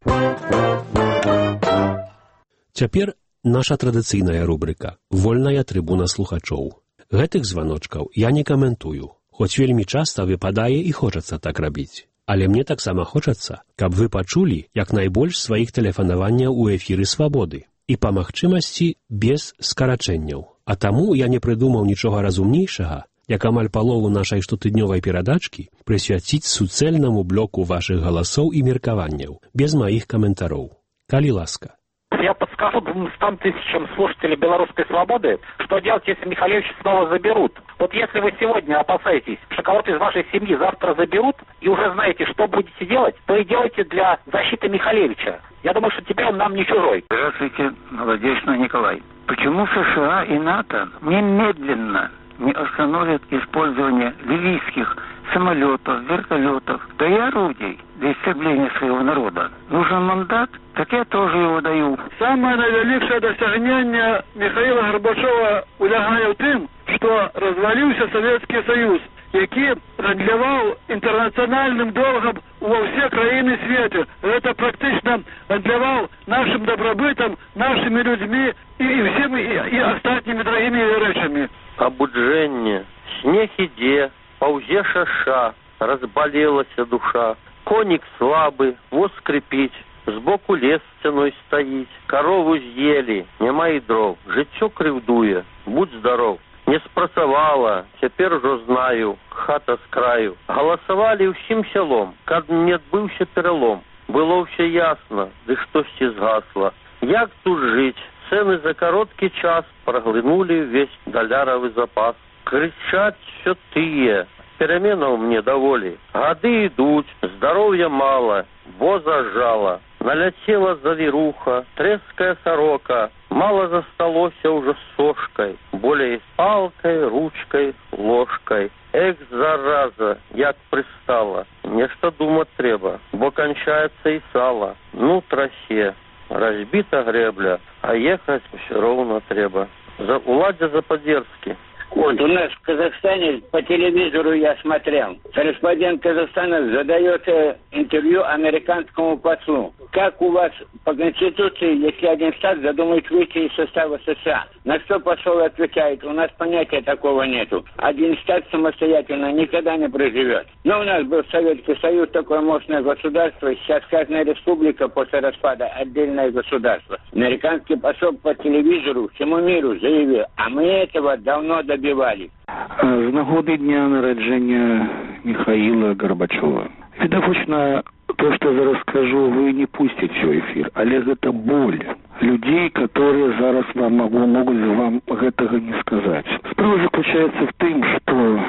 Цяпер наша традыцыйная рубрыка «Вольная трыбуна слухачоў». Гэтых званочкаў я не каментую, хоць вельмі часта выпадае і хочацца так рабіць. Але мне таксама хочацца, каб вы пачулі як найбольш сваіх тэлефанаванняў у эфіры «Свабоды» і па магчымасці без скарачэнняў. А таму я не прыдумаў нічога разумнейшага, як амаль палову нашай штотыднёвай перадачкі прысвяціць суцэльнаму блоку вашых галасоў і меркаванняў, без маіх каментароў. Калі ласка. Я подскажу 200 тысячам слушателей «Белорусской свободы», что делать, если Михалевича снова заберут. Вот если вы сегодня опасаетесь, что кого-то из вашей семьи завтра заберут, и уже знаете, что будете делать, то и делайте для защиты Михалевича. Я думаю, что теперь он нам не чужой. Здравствуйте, Надежда Николай. Почему США и НАТО немедленно не остановят использование ливийских самолетов, вертолетов, да и орудий для истребления своего народа? Нужен мандат? Так я тоже его даю. Самое наивеликшее достижение Михаила Горбачева улягае ў тым, что развалился Советский Союз, які гандляваў интернациональным долгом во все краины света. Это практично гандляваў нашим добробытом, нашими людьми и всеми и остальными дорогими речами. Абуджэнне, снег ідзе, паўзе шаша, разбалелася душа. Конік слабы, воз скрипіць, збоку лес сцяной стаіць. Корову з'елі, няма і дров, жыццё крыўдуе, будь здоров. Не спрацавала, цяпер ужо знаю, хата з краю. Галасавалі ўсім сялом, каб не адбыўся пералом. Было ўсё ясна, ды штосьці згасла. Як тут жыць? Цены за короткий час проглынули весь доляровый запас. Кричать все тые, переменов мне доволі. Годы идут, здоровья мало, воза жало. Налетела завируха, треская сорока. Мало засталося уже сошкой, более палкой, ручкой, ложкой. Эх, зараза, як пристала. Нечто думать треба, бо кончается и сало. Ну, трасе. Разбита гребля, а ехать все ровно треба. Уладья Западерский. Вот у нас в Казахстане по телевизору я смотрел. Корреспондент Казахстана задает интервью американскому послу. Как у вас по Конституции, если один штат задумает выйти из состава США? На что посол отвечает, у нас понятия такого нету. Один штат самостоятельно никогда не проживет. Но у нас был Советский Союз, такое мощное государство. Сейчас каждая республика после распада отдельное государство. Американский посол по телевизору всему миру заявил, а мы этого давно добивали. З нагоди дня народження Михаила Горбачева. Відавочна, то, что я зараз скажу, вы не пустите в эфир, але это боль людей, которые зараз могут вам этого не сказать. Справа заключается в том, что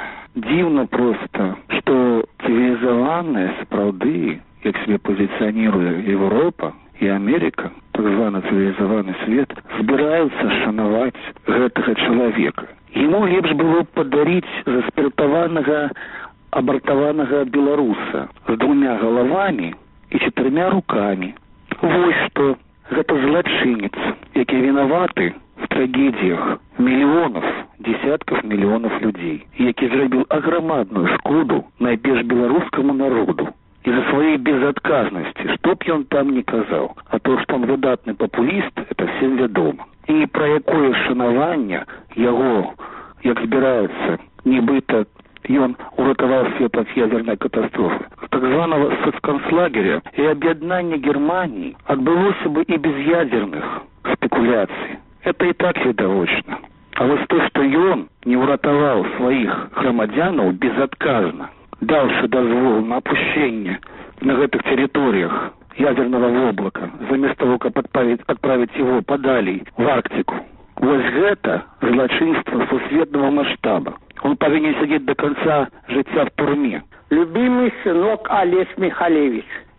дивно просто, что цивилизованные справды, как себе позиционирует Европа и Америка, так званый цивилизованный свет, собираются шановать этого человека. Ему лепш было подарить заспиртованного абортованного белоруса с 2 головами и 4 руками. Вот что. Это злочинец, які виноваты в трагедиях миллионов, десятков миллионов людей, які зробил огромадную шкоду найбільш белорусскому народу. Из-за своей безотказности, что б он там ни казал, а то, что он выдатный популист, это всем ведомо. И ни про якое шанування його, як збирається, нібито ён уратаваў свет ад ядерной катастрофы. Так званого соцконцлагеря и объединения Германии отбылось бы и без ядерных спекуляций. Это и так видовочно. А вот то, что он не уратаваў своих громадянов безотказно, даўшы дозвол на опущение на этих территориях ядерного облака, вместо того, как отправить его подалей в Арктику. Вот это злочинство сусветного масштаба. Он повинен сидеть до конца життя в турме. Любимый сынок Олег Михалевич,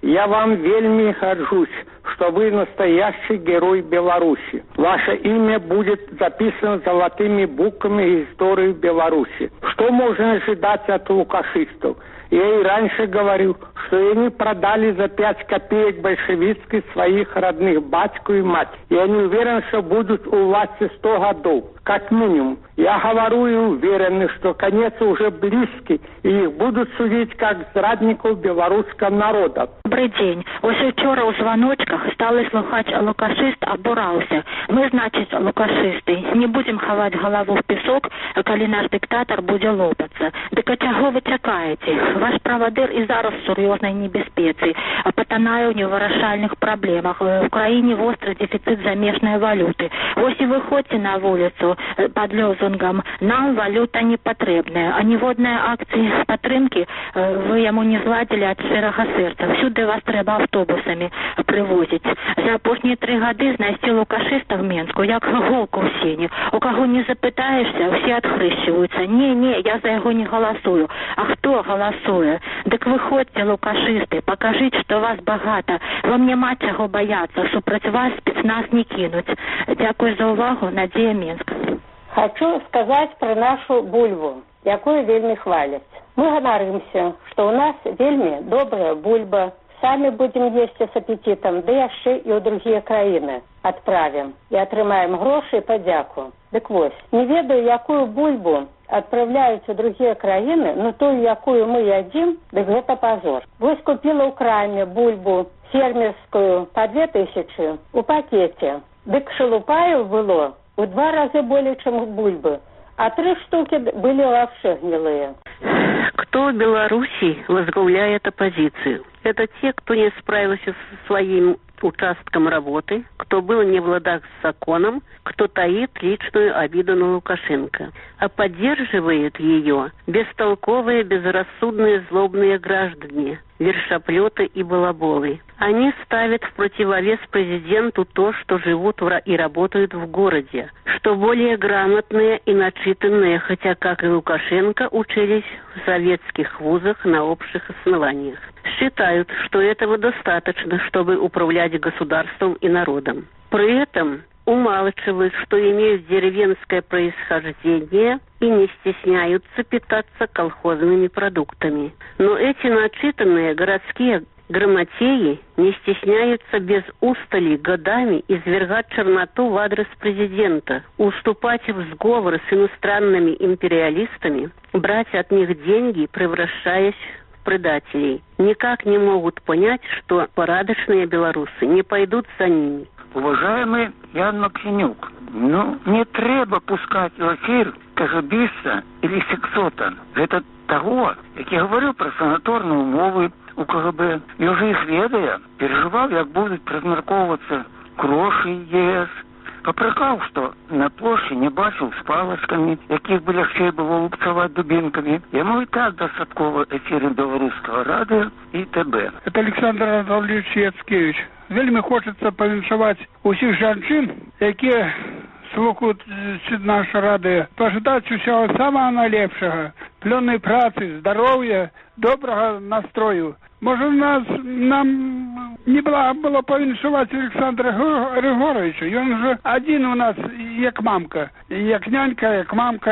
Я вам вельми горжусь, что вы настоящий герой Беларуси. Ваше имя будет записано золотыми буквами истории Беларуси. Что можно ожидать от лукашистов? Я и раньше говорил, что они продали за 5 копеек большевистских своих родных батьку и мать. Я не уверен, что будут у власти 100 годов, как минимум. Я говорю и уверен, что конец уже близкий, и их будут судить как зрадников белорусского народа. Добрый день. Ось вчора у звоночках стали слухач лукашист обурался. Мы, значит, лукашисты, не будем ховать голову в песок, коли наш диктатор буде лопаться. Так а чого ви чекаєте? Ваш праводир і зараз в серйозній небезпеці, потонає у невирішальних проблемах. В країні гострий дефіцит заміжної валюти. Ось і виходьте на вулицю під лозунгом «Нам валюта не потрібна». А ніводної акції підтримки ви йому не зладили від щирого серця. Всюди вас треба автобусами привозити. За останні 3 роки знайти лукашиста в Мінську, як голку в сіні. У кого не запитаєшся, всі відхрещуються. Ні, я за його не голосую. А хто голосує? Так виходьте, лукашисти, покажіть, що вас багато. Вам нема чого бояться, супроти вас спецназ не кинуть. Дякую за увагу. Надія, Мінськ. Хочу сказать про нашу бульбу, якую вельми хвалять. Мы ганаримся, что у нас вельми добрая бульба. Сами будем есть с аппетитом, да яшчэ и ў другие краіны отправим. И атрымаем гроши и подяку. Дык вось, не ведаю, якую бульбу отправляют в другие краіны, но ту, якую мы едим, дык гэта позор. Вось купила ў краме бульбу фермерскую по 2000 у пакете. Дык шелупаю было в 2 раза более, чем бульбы. А 3 штуки были вообще гнилые. Кто в Беларуси возглавляет оппозицию? Это те, кто не справился со своим участком работы, кто был не в ладах с законом, кто таит личную обиду на Лукашенко. А поддерживают ее бестолковые, безрассудные, злобные граждане, вершоплеты и балаболы. Они ставят в противовес президенту то, что живут и работают в городе, что более грамотные и начитанные, хотя, как и Лукашенко, учились в советских вузах на общих основаниях. Считают, что этого достаточно, чтобы управлять государством и народом. При этом умалчивают, что имеют деревенское происхождение и не стесняются питаться колхозными продуктами. Но эти начитанные городские грамотеи не стесняются без устали годами извергать черноту в адрес президента, уступать в сговор с иностранными империалистами, брать от них деньги, превращаясь в предателей. Никак не могут понять, что порядочные белорусы не пойдут за ними. Уважаемый Ян Максимюк, не треба пускать в эфир Кажабіса или Сексота. Это того, як я говорю про санаторні умови у КГБ. Я вже їх ведаю, переживав, як будуть розмірковуватися гроші ЄС. Попрекав, що на площі не бачив з паличками, яких би легче було лупцювати дубинками. Йому і так достатково ефіри Білоруського радіо і ТБ. Это Александр Анатольевич Яцкевич. Вельми хочеться повіншувати усіх жінчин, які слухають наше радіо, пожидати усього самого найлепшого, плідної праці, здоров'я, доброго настрою. Може, нам не було повіншувати Олександра Григоровича. Він же один у нас, як мамка. Як нянька, як мамка.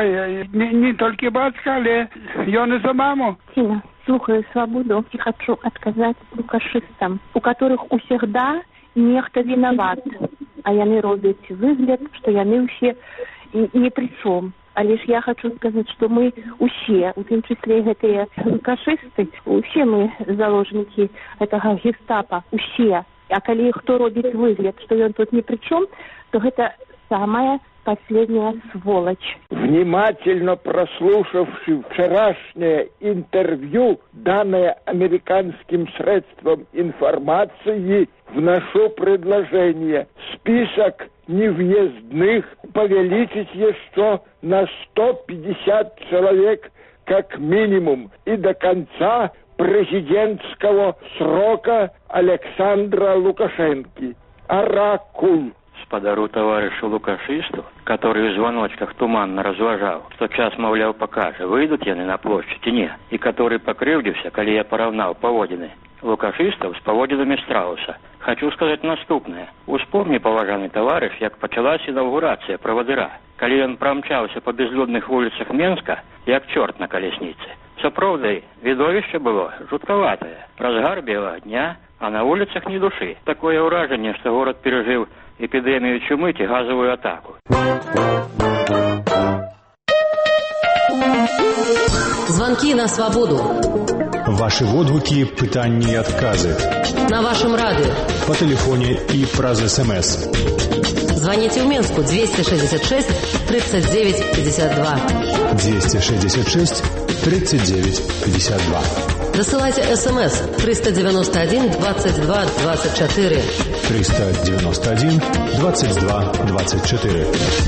Не тільки батька, але він і за маму. Тина, слухаю «Свободу» и хочу отказать лукашистам, у которых усегда нехто виноват. А яны робят выгляд, что яны все ни при чем. А лишь я хочу сказать, что мы все, в том числе гэтые лукашисты, все мы заложники этого гестапо, все. А коли кто робит выгляд, что он тут ни при чем, то это самая последняя сволочь. Внимательно прослушавши вчерашнее интервью, данное американским средством информации, вношу предложение. Список невъездных повеличить еще на 150 человек как минимум и до конца президентского срока Александра Лукашенки. Оракул. Спадару товарищу Лукашисту, который в звоночках туманно разважал, что час, мовляв, покаже, выйдут яны на площадь, не, и который покрывдился, коли я поравнал поводины лукашистов с поводинами страуса. Хочу сказать наступное. Успомни, поважанный товарищ, як пачалась инаугурация правадыра. Калі ён промчаўся по безлюдных улицах Менска, як черт на колеснице. Сапраўды, видовище было жутковатое. Разгар белого дня, а на улицах ни души. Такое уражение, что город пережил эпидемию чумы и газовую атаку. Звонки на свободу. Ваши водгуки, пытанні и отказы. На вашем радио. По телефоне и праз СМС. Звоните в Минску 266 39 52. 266 39 52. Досылайте СМС 391 22 24. 391 22 24.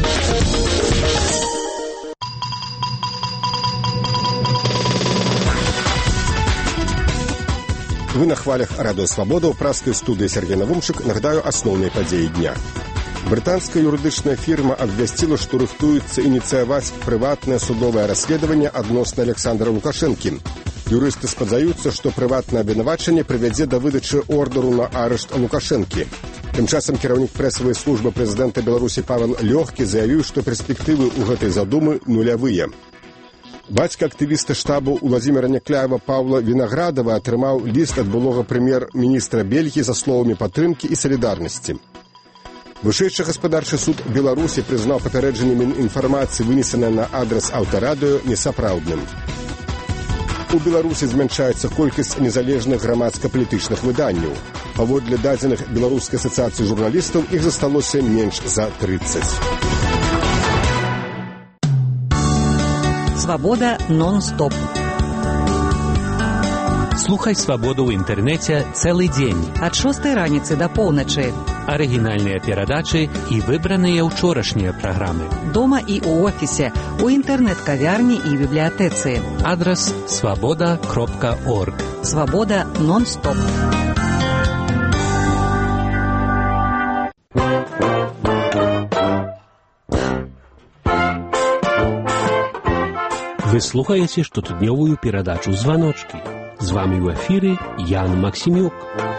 Вы на хвалях Радио Свобода, у праской студии Сергей Навумчик. Нагадаю основные подеи дня. Британская юридичная фирма обвестила, что рыхтуется инициировать приватное судовое расследование адносна Александра Лукашенки. Юристы спадзаюцца, што прыватнае абвінавачанне прывядзе да выдачы ордеру на арышт Лукашенкі. Тым часам кіраўнік прэсавай службы прэзідэнта Беларусі Павел Лёгкі заявіў, што перспектывы ў гэтай задумы нулявыя. Бацька актывіста штабу Уладзіміра Някляева Паўла Вінаградава атрымаў ліст ад былога прэм'ер-міністра Бельгіі за словамі падтрымкі і салідарнасці. Вышэйшы гаспадарчы суд Беларусі прызнаў папярэджанне Мінінфармацыі, вынесенае на адрас аўтарадыё, несапраўдным. У Беларусі змяншаецца колькасць незалежных грамадска-палітычных выданняў. Паводле дадзеных Беларускай асацыяцыі журналістаў іх засталося менш за 30. Свобода нон-стоп. Слухай «Свободу» ў інтэрнэце цэлы дзень. Ад 6 раніцы да поўначы. Арыгінальныя перадачы і выбраныя ўчорашнія праграмы. Дома і ў офісе, у інтэрнэт-кавярні і бібліятэцы. Адрас svoboda.org. Свобода нон-стоп. Вы слухаеце штотыднёвую перадачу «Званочкі». З вами ў эфіры Ян Максімюк.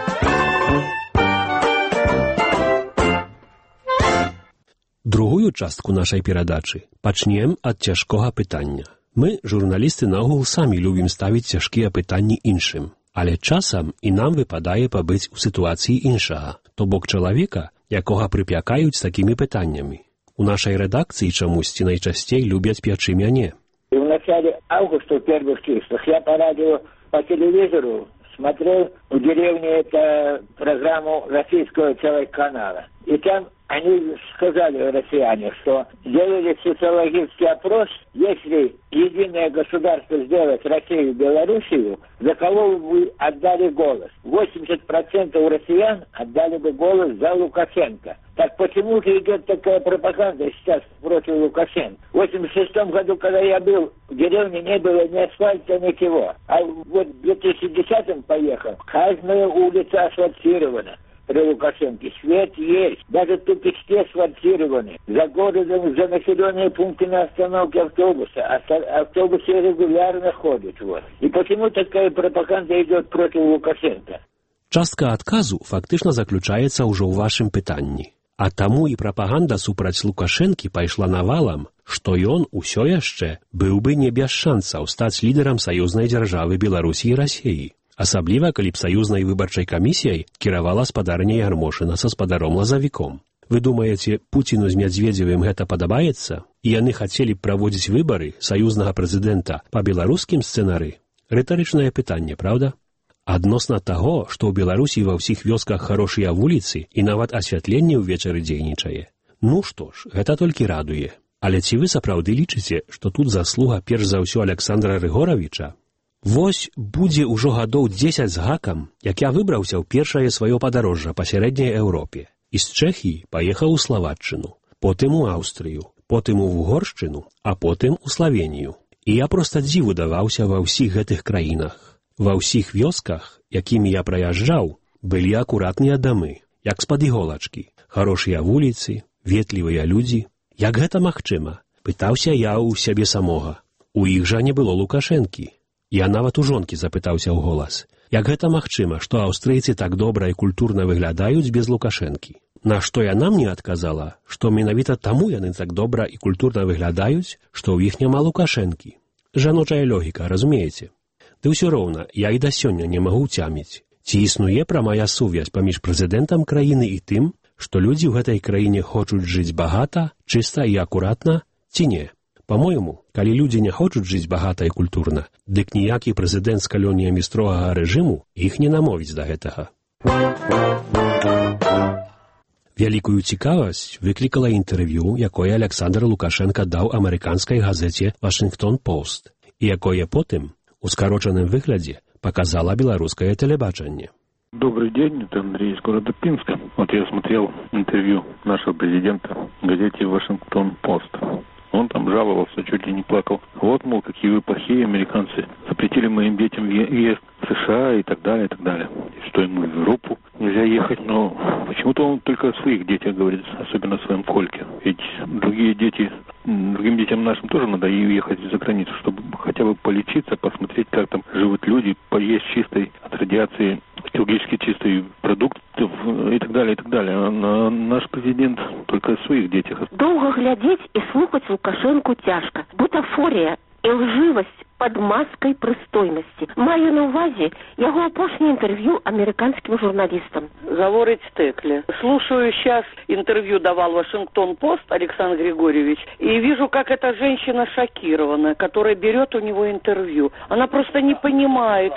Другую частку нашай перадачы пачнем ад цяжкога пытання. Мы, журналісты, наогул самі любім ставіць цяжкія пытанні іншым. Але часам і нам выпадае пабыць у сітуацыі іншага, то бок чалавека, якога прыпякаюць такімі пытаннямі. У нашай рэдакцыі чамусьці найчасцей любяць пячы мяне. И в начале августа, в первых числах, я по радио, по телевизору смотрел в деревне это программу российского телеканала. И там они сказали, россияне, что делали социологический опрос, если единое государство сделать Россию и Белоруссию, за кого бы вы отдали голос? 80% у россиян отдали бы голос за Лукашенко. Так почему же идет такая пропаганда сейчас против Лукашенко? В 86 году, когда я был в деревне, не было ни асфальта, ничего. А вот в 2010 поехал, каждая улица асфальтирована. При Лукашенке свет есть, даже тупички асфальтированы. За городом, за населенные пункты на остановке автобуса. Автобусы регулярно ходят. Вот. И почему такая пропаганда идет против Лукашенко? Частка адказу фактычна заключаецца ўжо ў вашым пытанні. А таму і прапаганда супраць Лукашэнкі пайшла навалам, што ён усё яшчэ быў бы не без шансаў стаць лідарам саюзнай дзяржавы Беларусі і Расіі. Асабліва, калі б саюзнай выбарчай камісіяй кіравала спадарня Ярмошына са спадаром Лазавіком. Вы думаеце, Пуціну з Мядзведзевым гэта падабаецца? І яны хацелі б праводзіць выбары саюзнага прэзідэнта па беларускім сцэнары? Рытарычнае пытанне, праўда? Адносна таго, што ў Беларусі ва ўсіх вёсках харошыя вуліцы і нават асвятленне ўвечары дзейнічае. Ну што ж, гэта толькі радуе. Але ці вы сапраўды лічыце, што тут заслуга перш за ўсё Аляксандра Рыгоравіча? Вось будзе ўжо гадоў 10 з гакам, як я выбраўся ў першае сваё падарожжа па сярэдняй Еўропе. З Чэхіі паехаў у Славаччыну, потым у Аўстрыю, потым у Угоршчыну, а потым у Славенію. І я проста дзіву даваўся ва ўсіх гэтых краінах. Ва ўсіх вёсках, якімі я праязджаў, былі акуратныя дамы, як з-пад іголачкі, харошыя вуліцы, ветлівыя людзі. Як гэта магчыма? Пытаўся я ў сябе самога. У іх жа не было Лукашэнкі. Я нават у жонкі запытаўся ў голас. Як гэта магчыма, што аўстрыйцы так добра і культурна выглядаюць без Лукашэнкі? На што яна мне адказала, што менавіта таму яны так добра і культурна выглядаюць, што ў іх няма Лукашэнкі. Жаночая логіка, разумееце? Ды ўсё роўна, я і да сёння не магу ўцяміць. Ці існуе прамая сувязь паміж прэзідэнтам краіны і тым, што людзі ў гэтай краіне хочуць жыць багата, чыста і акуратна, ці не? Па-мойму, калі людзі не хочуць жыць багата і культурна, дык ніякі прэзідэнт з калоніямі строгага рэжыму іх не намовіць да гэтага. Вялікую цікавасць выклікала інтэрв'ю, якое Александр Лукашенко даў амерыканскай газеце «Вашингтон-Пост», і якое потым, у скарочаным выглядзе, показала белорусское телебачение. Добрый день, это Андрей из города Пинска. Вот я смотрел интервью нашего президента в газете «Вашингтон-Пост». Он там жаловался, чуть ли не плакал. Вот, мол, какие вы плохие американцы. Запретили моим детям въезд в США и так далее, и так далее. И что ему в Европу нельзя ехать, но почему-то он только о своих детях говорит, особенно о своем Кольке. Ведь другим детям нашим тоже надо ехать за границу, чтобы хотя бы полечиться, посмотреть, как там живут люди, поесть чистой от радиации, экологически чистой продуктов и так далее, и так далее. А наш президент только о своих детях. Долго глядеть и слухать Лукашенко тяжко. Бутафория и лживость под маской пристойности. Маю на увазе его опошнее интервью американским журналистам. Говорить Стекли. Слушаю сейчас, интервью давал Вашингтон-Пост Александр Григорьевич, и вижу, как эта женщина шокирована, которая берет у него интервью. Она просто не понимает,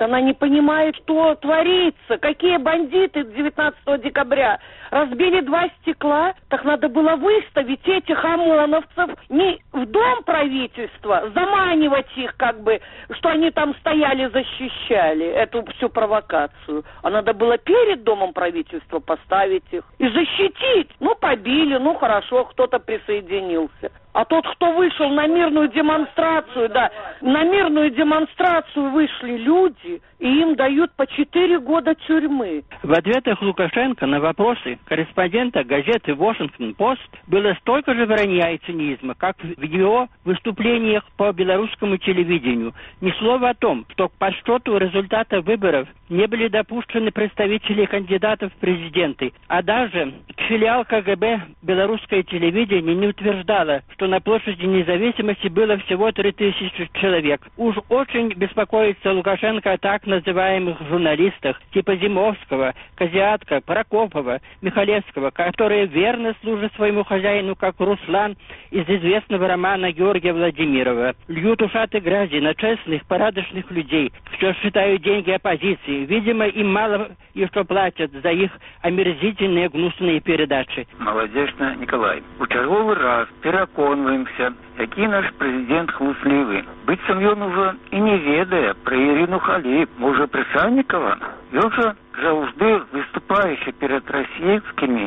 что творится, какие бандиты 19 декабря разбили 2 стекла, так надо было выставить этих ОМОНовцев не в дом правительства, заманивать их что они там стояли, защищали эту всю провокацию. А надо было перед домом правительства поставить их и защитить. Побили, хорошо, кто-то присоединился. А тот, кто вышел на мирную демонстрацию, на мирную демонстрацию вышли люди, и им дают по 4 года тюрьмы. В ответах Лукашенко на вопросы корреспондента газеты «Вашингтон-Пост» было столько же вранья и цинизма, как в его выступлениях по белорусскому телевидению. Ни слова о том, что к подсчету результата выборов не были допущены представители кандидатов в президенты, а даже филиал КГБ «Белорусское телевидение» не утверждало, что на площади Независимости было всего 3000 человек. Уж очень беспокоится Лукашенко о так называемых журналистах типа Зимовского, Козиатка, Прокопова, Михалевского, которые верно служат своему хозяину, как Руслан из известного романа Георгия Владимирова. Льют ушаты грязи на честных, порядочных людей, что считают деньги оппозиции. Видимо, им мало еще платят за их омерзительные гнусные передачи. Молодежна Николай, у черговый раз переконуемся, який наш президент хлуслівий. Быццам ён уже и не ведае про Ирину Халип, може про Санникова. Ён же заўжды выступаючи перед российскими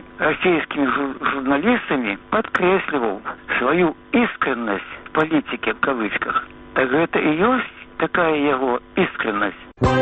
журналистами подкресливал свою искренность в политике в кавычках. Так это и есть такая его искренность.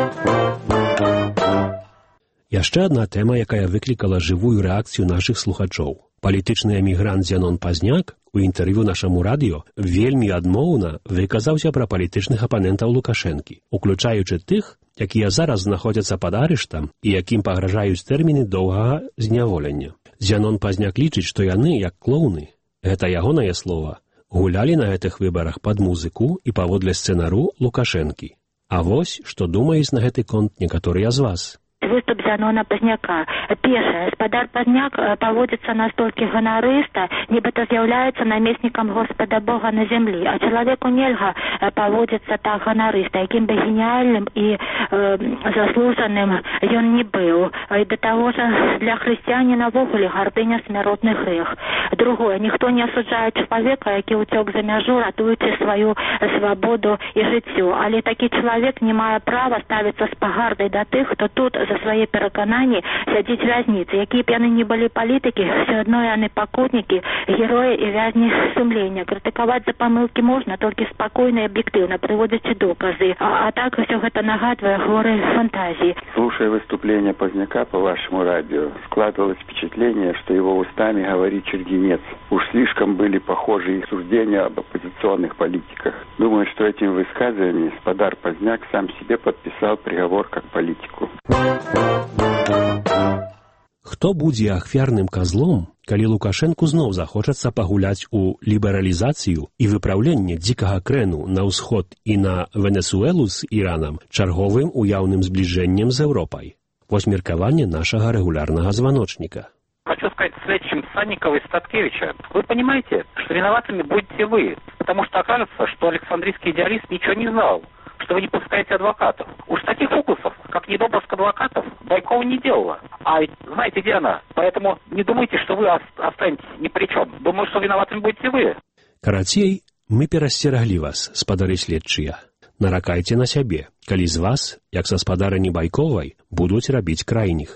Яшчэ адна тэма, якая выклікала жывую рэакцыю нашых слухачоў. Палітычны эмігрант Зянон Пазняк у інтэрв'ю нашаму радыё вельмі адмоўна выказаўся пра палітычных апанентаў Лукашэнкі, уключаючы тых, якія зараз знаходзяцца пад арыштам і якім пагражаюць тэрміны доўгага зняволення. Зянон Пазняк лічыць, што яны, як клоуны, гэта ягонае слова, гулялі на гэтых выбарах пад музыку і паводле сцэнару Лукашэнкі. А вось, што думаюць на гэты конт некаторыя з вас. Выступ Зянона Пазняка. Першае, спадар Пазняк поводится настолько гонорыста, нібыта з'яўляецца намеснікам Господа Бога на землі, а чалавеку нельга поводиться так гонорыста, яким бы гениальным и заслуженным ён не быў. И до того же для хрысціяніна ввогуле гордыня смяротны грэх. Другое, ніхто не осуджае чалавека, які уцёк за мяжу, ратуючы сваю свабоду і жыццё. Але такі чалавек не мае права ставіцца з пагардай да тых, хто тут за свае перакананні сядзіць вязніцы. Якія б яны не былі палітыкі, все адно яны пакутнікі, героі і вязні сумлення. Крытыкаваць за памылкі можна толькі спакойна і аб'ектыўна, прыводзячы доказы. А так все гэта нагадвае горы фантазии. Слушая выступление Поздняка по вашему радио, складывалось впечатление, что его устами говорит Чергинец. Уж слишком были похожи их суждения об оппозиционных политиках. Думаю, что этим высказыванием господар Поздняк сам себе подписал приговор как политику. Хто будзе ахвярным казлом, калі Лукашэнку зноў захочацца пагуляць у лібералізацыю і выпраўленне дзікага крэну на ўсход і на Венесуэлу з Іранам чарговым уяўным збліжэннем з Еўропай? Вось меркаванне нашага рэгулярнага званочніка. Хочу сказать следующим Санникова и Статкевича. Вы понимаете, что виноватыми будете вы, потому что окажется, что Александрийский идеалист ничего не знал, что вы не пускаете адвокатов. Уж таких фокусов, как недоброск адвокатов, Байкова не делала. А знаете, где она? Поэтому не думайте, что вы останетесь ни при чем. Думаю, что виноватыми будете вы. Карацей, мы перасцераглі вас, спадары следчыя. Наракайце на сябе, калі з вас, як са спадарыні Байковай, будуць рабіць крайніх.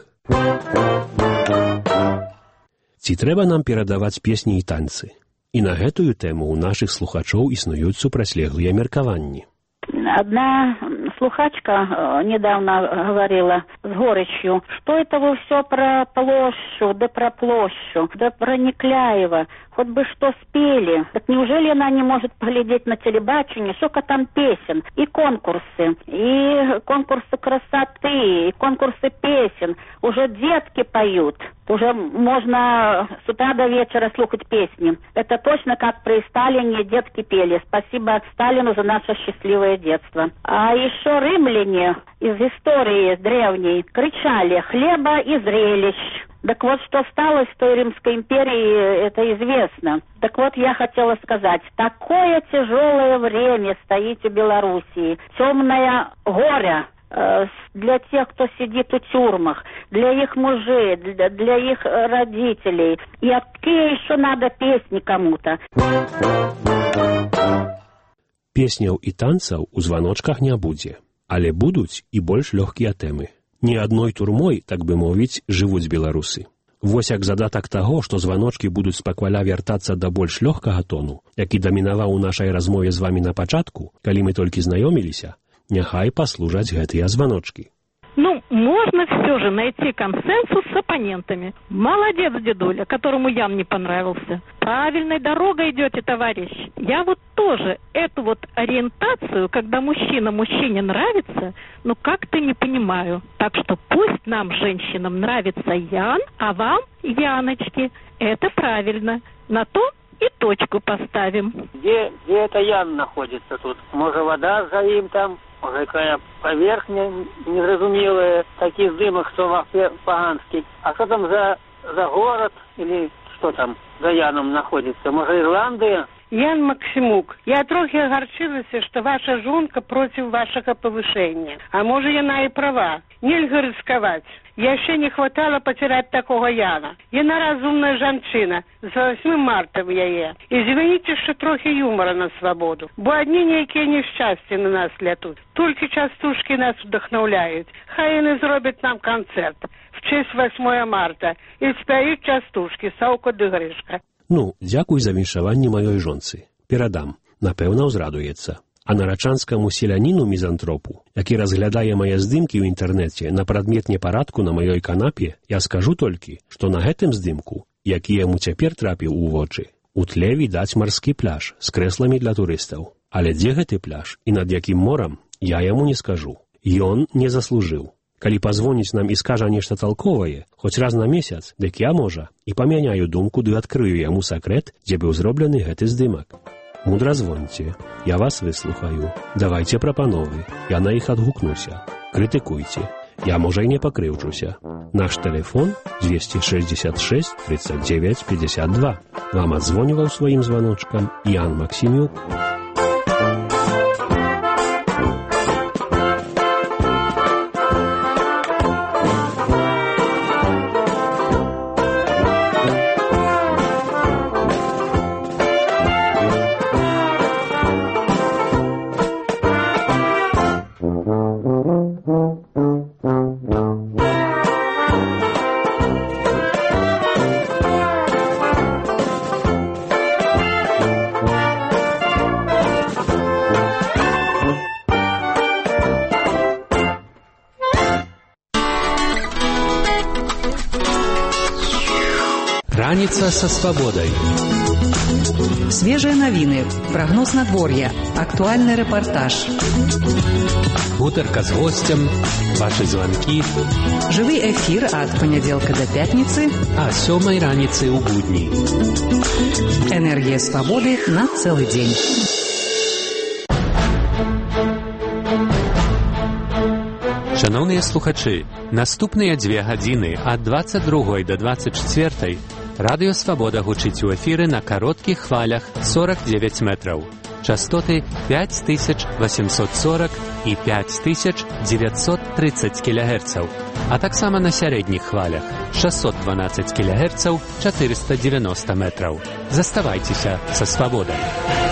Ці трэба нам перадаваць песні і танцы? І на гэтую тэму ў нашых слухачоў існуюць супрацьлеглыя меркаванні. Одна слухачка недавно говорила с горечью, что это вы все про площу, да про площу, да про Некляева, хоть бы что спели. Так неужели она не может поглядеть на телебачение, сколько там песен, и конкурсы красоты, и конкурсы песен. Уже детки поют, уже можно с утра до вечера слушать песни. Это точно как при Сталине детки пели. Спасибо Сталину за наше счастливое детство. А еще римляне из истории древней кричали «хлеба и зрелищ». Так вот, что стало с той Римской империей, это известно. Так вот, я хотела сказать, такое тяжелое время стоит у Белоруссии, темное горе для тех, кто сидит в тюрьмах, для их мужей, для их родителей. И какие еще надо песни кому-то? Песняў і танцаў у званочках не будзе, але будуць і больш лёгкія тэмы. Ні адной турмой, так бы мовіць, жывуць беларусы. Вось як задатак таго, што званочкі будуць спакваля вяртацца да больш лёгкага тону, які дамінаваў у нашай размове з вамі на пачатку, калі мы толькі знаёміліся, няхай паслужаць гэтыя званочкі. Ну, можно все же найти консенсус с оппонентами. Молодец, дедуля, которому Ян не понравился. Правильной дорогой идете, товарищ. Я вот тоже эту вот ориентацию, когда мужчина мужчине нравится, ну как-то не понимаю. Так что пусть нам, женщинам, нравится Ян, а вам, Яночки, это правильно. На то и точку поставим. Где это Ян находится тут? Может, вода за им там? Може, якая поверхня незразумілая, таких дымах, что поганский. А что там за город или что там за Яном находится? Может, Ирландия? Ян Максимук, я трохи огорчилась, что ваша жонка против вашего повышения. А может, она и права. Нельзя рисковать. Еще не хватало потерять такого Яна. Яна разумная жанчина. За 8 марта в яе. Извините, что трохи юмора на свободу. Бо одни некие несчастья на нас летут. Только частушки нас вдохновляют. Хай они зробят нам концерт в честь 8 марта. И спяют частушки Саўко ды Грышка. Ну, дзякуй за віншаванне маёй жонцы. Перадам. Напэўна, ўзрадуецца. А нарачанскаму селяніну-мізантропу, які разглядае мае здымкі ў інтэрнэце на прадмет непарадку на маёй канапе, я скажу толькі, што на гэтым здымку, які яму цяпер трапіў у вочы, у тле відаць марскі пляж з крэсламі для турыстаў. Але дзе гэты пляж і над якім морам, я яму не скажу. Ён не заслужыў. Калі пазвоніць нам і скажа нешта талковае, хоць раз на месяц, дык я, можа, і памяняю думку ды адкрыю яму сакрэт, дзе быў зроблены гэты здымак. Мудра звоньте, я вас выслухаю. Давайте прапановы, я на іх адгукнуся. Крытыкуйце, я, можа, і не пакрыўчуся. Наш телефон 266 39 52. Вам адзвоніваў сваім званочкам Ян Максимюк. Раніца са свабодай. Свежие новины, прогноз надворья, актуальный репортаж. Гутарка з гостем, ваши звонки. Живый эфир от понеделка до пятницы. А 7 раніцы у будні. Энергия свободы на целый день. Шановныя слухачы, наступныя 2 гадзіны ад 22 до 24 Радыё Свабода гучыць у эфіры на кароткіх хвалях 49 метраў. Частоты 5840 і 5930 кГц, а таксама на сярэдніх хвалях 612 кГц 490 метраў. Заставайцеся са Свабодай.